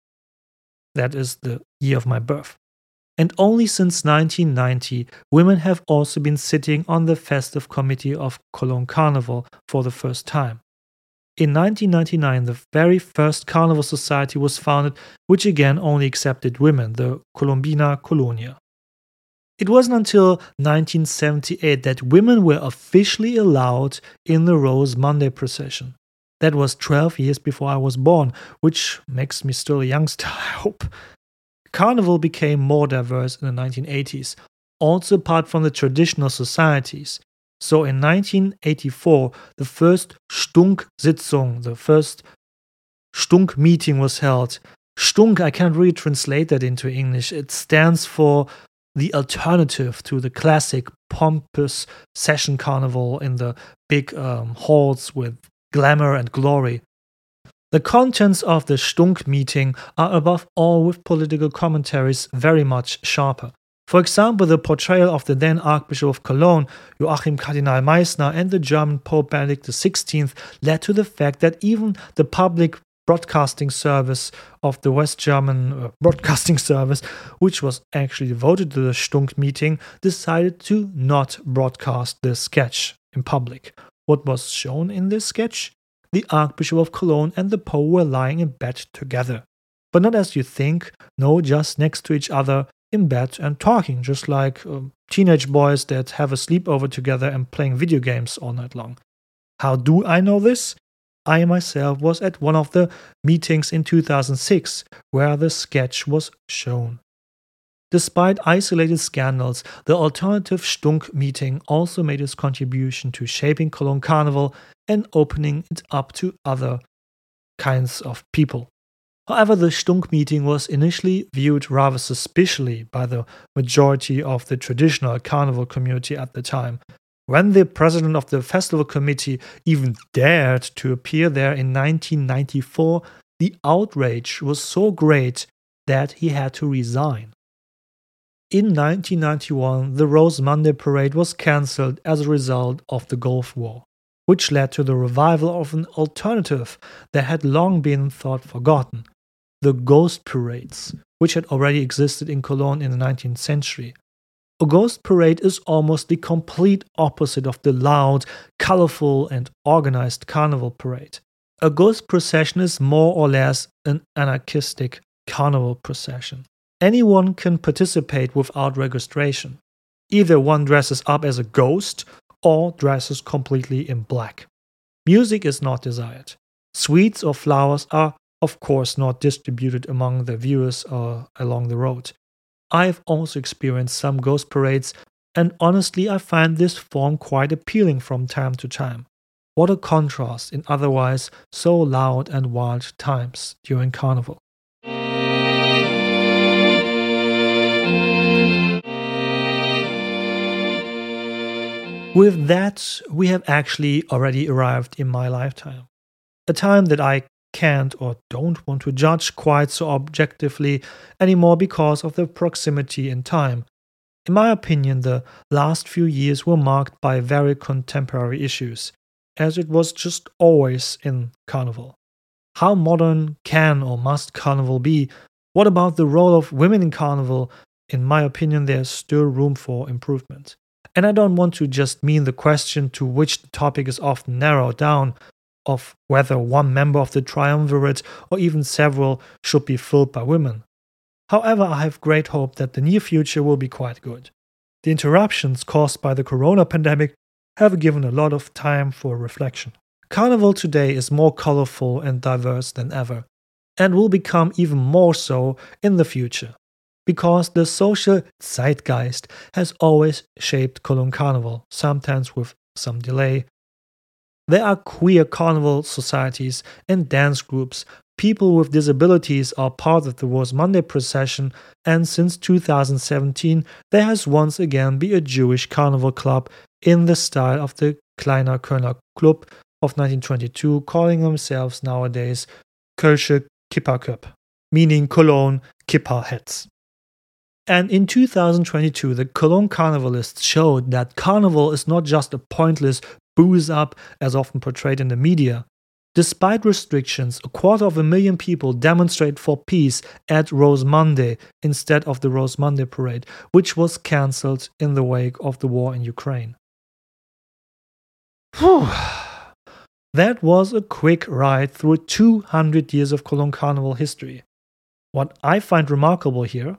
That is the year of my birth. And only since nineteen ninety, women have also been sitting on the festive committee of Cologne Carnival for the first time. In nineteen ninety-nine, the very first carnival society was founded, which again only accepted women, the Colombina Colonia. It wasn't until nineteen seventy-eight that women were officially allowed in the Rose Monday procession. That was twelve years before I was born, which makes me still a youngster, I hope. Carnival became more diverse in the nineteen eighties, also apart from the traditional societies. So in nineteen eighty-four, the first Stunk-Sitzung, the first Stunk meeting was held. Stunk, I can't really translate that into English. It stands for the alternative to the classic pompous session carnival in the big um, halls with glamour and glory. The contents of the Stunk meeting are above all with political commentaries very much sharper. For example, the portrayal of the then Archbishop of Cologne, Joachim Kardinal Meissner, and the German Pope Benedict the sixteenth led to the fact that even the public broadcasting service of the West German uh, Broadcasting Service, which was actually devoted to the Stunk meeting, decided to not broadcast the sketch in public. What was shown in this sketch? The Archbishop of Cologne and the Pope were lying in bed together. But not as you think, no, just next to each other in bed and talking, just like um, teenage boys that have a sleepover together and playing video games all night long. How do I know this? I myself was at one of the meetings in two thousand six where the sketch was shown. Despite isolated scandals, the alternative Stunk meeting also made its contribution to shaping Cologne Carnival and opening it up to other kinds of people. However, the Stunk meeting was initially viewed rather suspiciously by the majority of the traditional carnival community at the time. When the president of the festival committee even dared to appear there in nineteen ninety-four, the outrage was so great that he had to resign. In nineteen ninety-one, the Rose Monday parade was cancelled as a result of the Gulf War, which led to the revival of an alternative that had long been thought forgotten, the ghost parades, which had already existed in Cologne in the nineteenth century. A ghost parade is almost the complete opposite of the loud, colorful, and organized carnival parade. A ghost procession is more or less an anarchistic carnival procession. Anyone can participate without registration. Either one dresses up as a ghost or dresses completely in black. Music is not desired. Sweets or flowers are, of course, not distributed among the viewers or along the road. I've also experienced some ghost parades, and honestly I find this form quite appealing from time to time. What a contrast in otherwise so loud and wild times during Carnival. With that, we have actually already arrived in my lifetime. A time that I can't or don't want to judge quite so objectively anymore because of the proximity in time. In my opinion, the last few years were marked by very contemporary issues, as it was just always in Carnival. How modern can or must Carnival be? What about the role of women in Carnival? In my opinion, there's still room for improvement. And I don't want to just mean the question to which the topic is often narrowed down, of whether one member of the triumvirate or even several should be filled by women. However, I have great hope that the near future will be quite good. The interruptions caused by the corona pandemic have given a lot of time for reflection. Carnival today is more colorful and diverse than ever, and will become even more so in the future, because the social zeitgeist has always shaped Cologne Carnival, sometimes with some delay. There are queer carnival societies and dance groups. People with disabilities are part of the Rose Monday procession, and since two thousand seventeen there has once again been a Jewish carnival club in the style of the Kleiner Kölner Club of nineteen twenty-two, calling themselves nowadays Kölsche Kipperköp, meaning Cologne Kippa heads. And in two thousand twenty-two, the Cologne Carnivalists showed that carnival is not just a pointless booze up as often portrayed in the media. Despite restrictions, a quarter of a million people demonstrate for peace at Rose Monday instead of the Rose Monday parade, which was cancelled in the wake of the war in Ukraine. Whew. That was a quick ride through two hundred years of Cologne Carnival history. What I find remarkable here,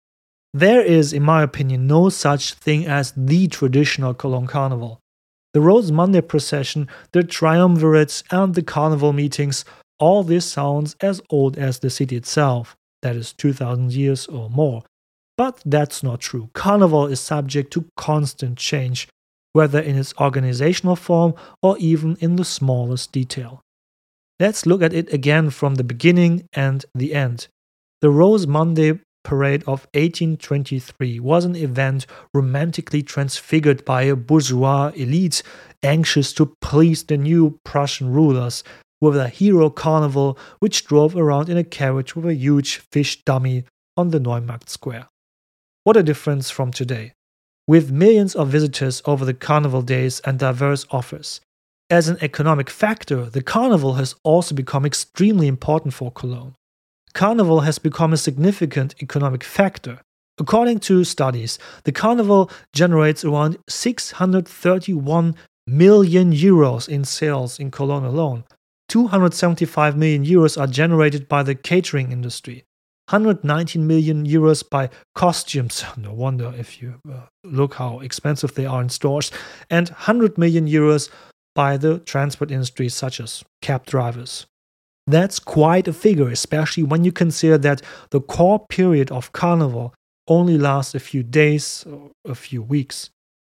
there is, in my opinion, no such thing as the traditional Cologne Carnival. The Rose Monday procession, the triumvirates, and the carnival meetings, all this sounds as old as the city itself, that is two thousand years or more. But that's not true. Carnival is subject to constant change, whether in its organizational form or even in the smallest detail. Let's look at it again from the beginning and the end. The Rose Monday Parade of eighteen twenty-three was an event romantically transfigured by a bourgeois elite anxious to please the new Prussian rulers, with a hero carnival which drove around in a carriage with a huge fish dummy on the Neumarkt Square. What a difference from today, with millions of visitors over the carnival days and diverse offers. As an economic factor, the carnival has also become extremely important for Cologne. Carnival has become a significant economic factor. According to studies, the carnival generates around six hundred thirty-one million euros in sales in Cologne alone. two hundred seventy-five million euros are generated by the catering industry. one hundred nineteen million euros by costumes, no wonder if you uh, look how expensive they are in stores, and one hundred million euros by the transport industry such as cab drivers. That's quite a figure, especially when you consider that the core period of Carnival only lasts a few days or a few weeks.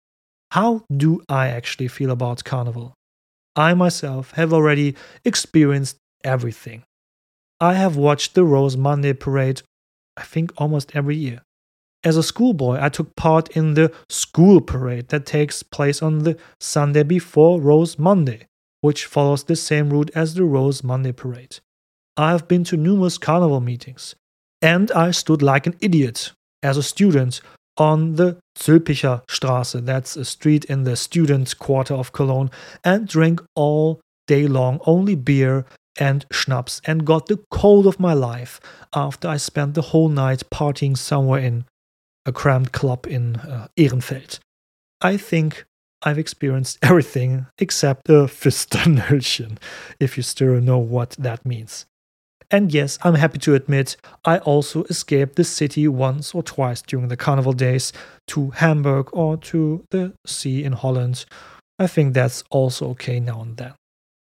How do I actually feel about Carnival? I myself have already experienced everything. I have watched the Rose Monday parade, I think almost every year. As a schoolboy, I took part in the school parade that takes place on the Sunday before Rose Monday, which follows the same route as the Rose Monday parade. I have been to numerous carnival meetings, and I stood like an idiot as a student on the Zülpicher Straße, that's a street in the student quarter of Cologne, and drank all day long only beer and schnapps and got the cold of my life after I spent the whole night partying somewhere in a cramped club in uh, Ehrenfeld. I think I've experienced everything except a Fisternöllchen, if you still know what that means. And yes, I'm happy to admit, I also escaped the city once or twice during the carnival days to Hamburg or to the sea in Holland. I think that's also okay now and then.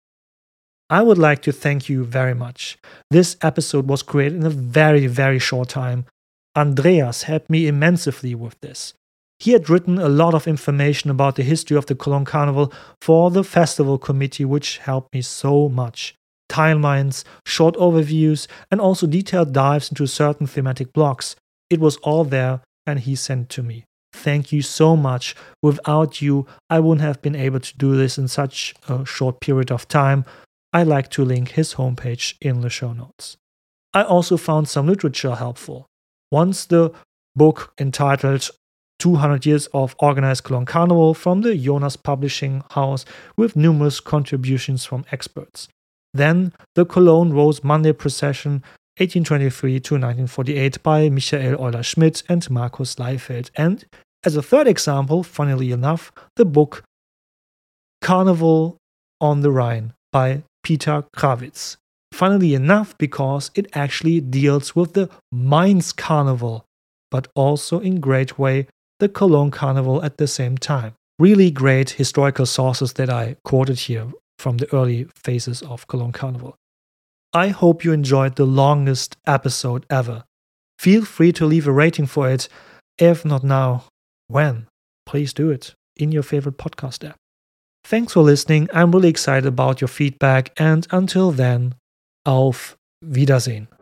I would like to thank you very much. This episode was created in a very, very short time. Andreas helped me immensely with this. He had written a lot of information about the history of the Cologne Carnival for the festival committee, which helped me so much. Timelines, short overviews, and also detailed dives into certain thematic blocks. It was all there, and he sent it to me. Thank you so much. Without you, I wouldn't have been able to do this in such a short period of time. I'd like to link his homepage in the show notes. I also found some literature helpful. Once the book entitled two hundred Years of Organized Cologne Carnival from the Jonas Publishing House with numerous contributions from experts. Then the Cologne Rose Monday Procession eighteen twenty-three to nineteen forty-eight by Michael Euler-Schmidt and Markus Leifeld. And as a third example, funnily enough, the book Carnival on the Rhine by Peter Krawitz. funnily enough, because it actually deals with the Mainz Carnival, but also in great way the Cologne Carnival at the same time. Really great historical sources that I quoted here from the early phases of Cologne Carnival. I hope you enjoyed the longest episode ever. Feel free to leave a rating for it. If not now, when? Please do it in your favorite podcast app. Thanks for listening. I'm really excited about your feedback, and until then, auf Wiedersehen.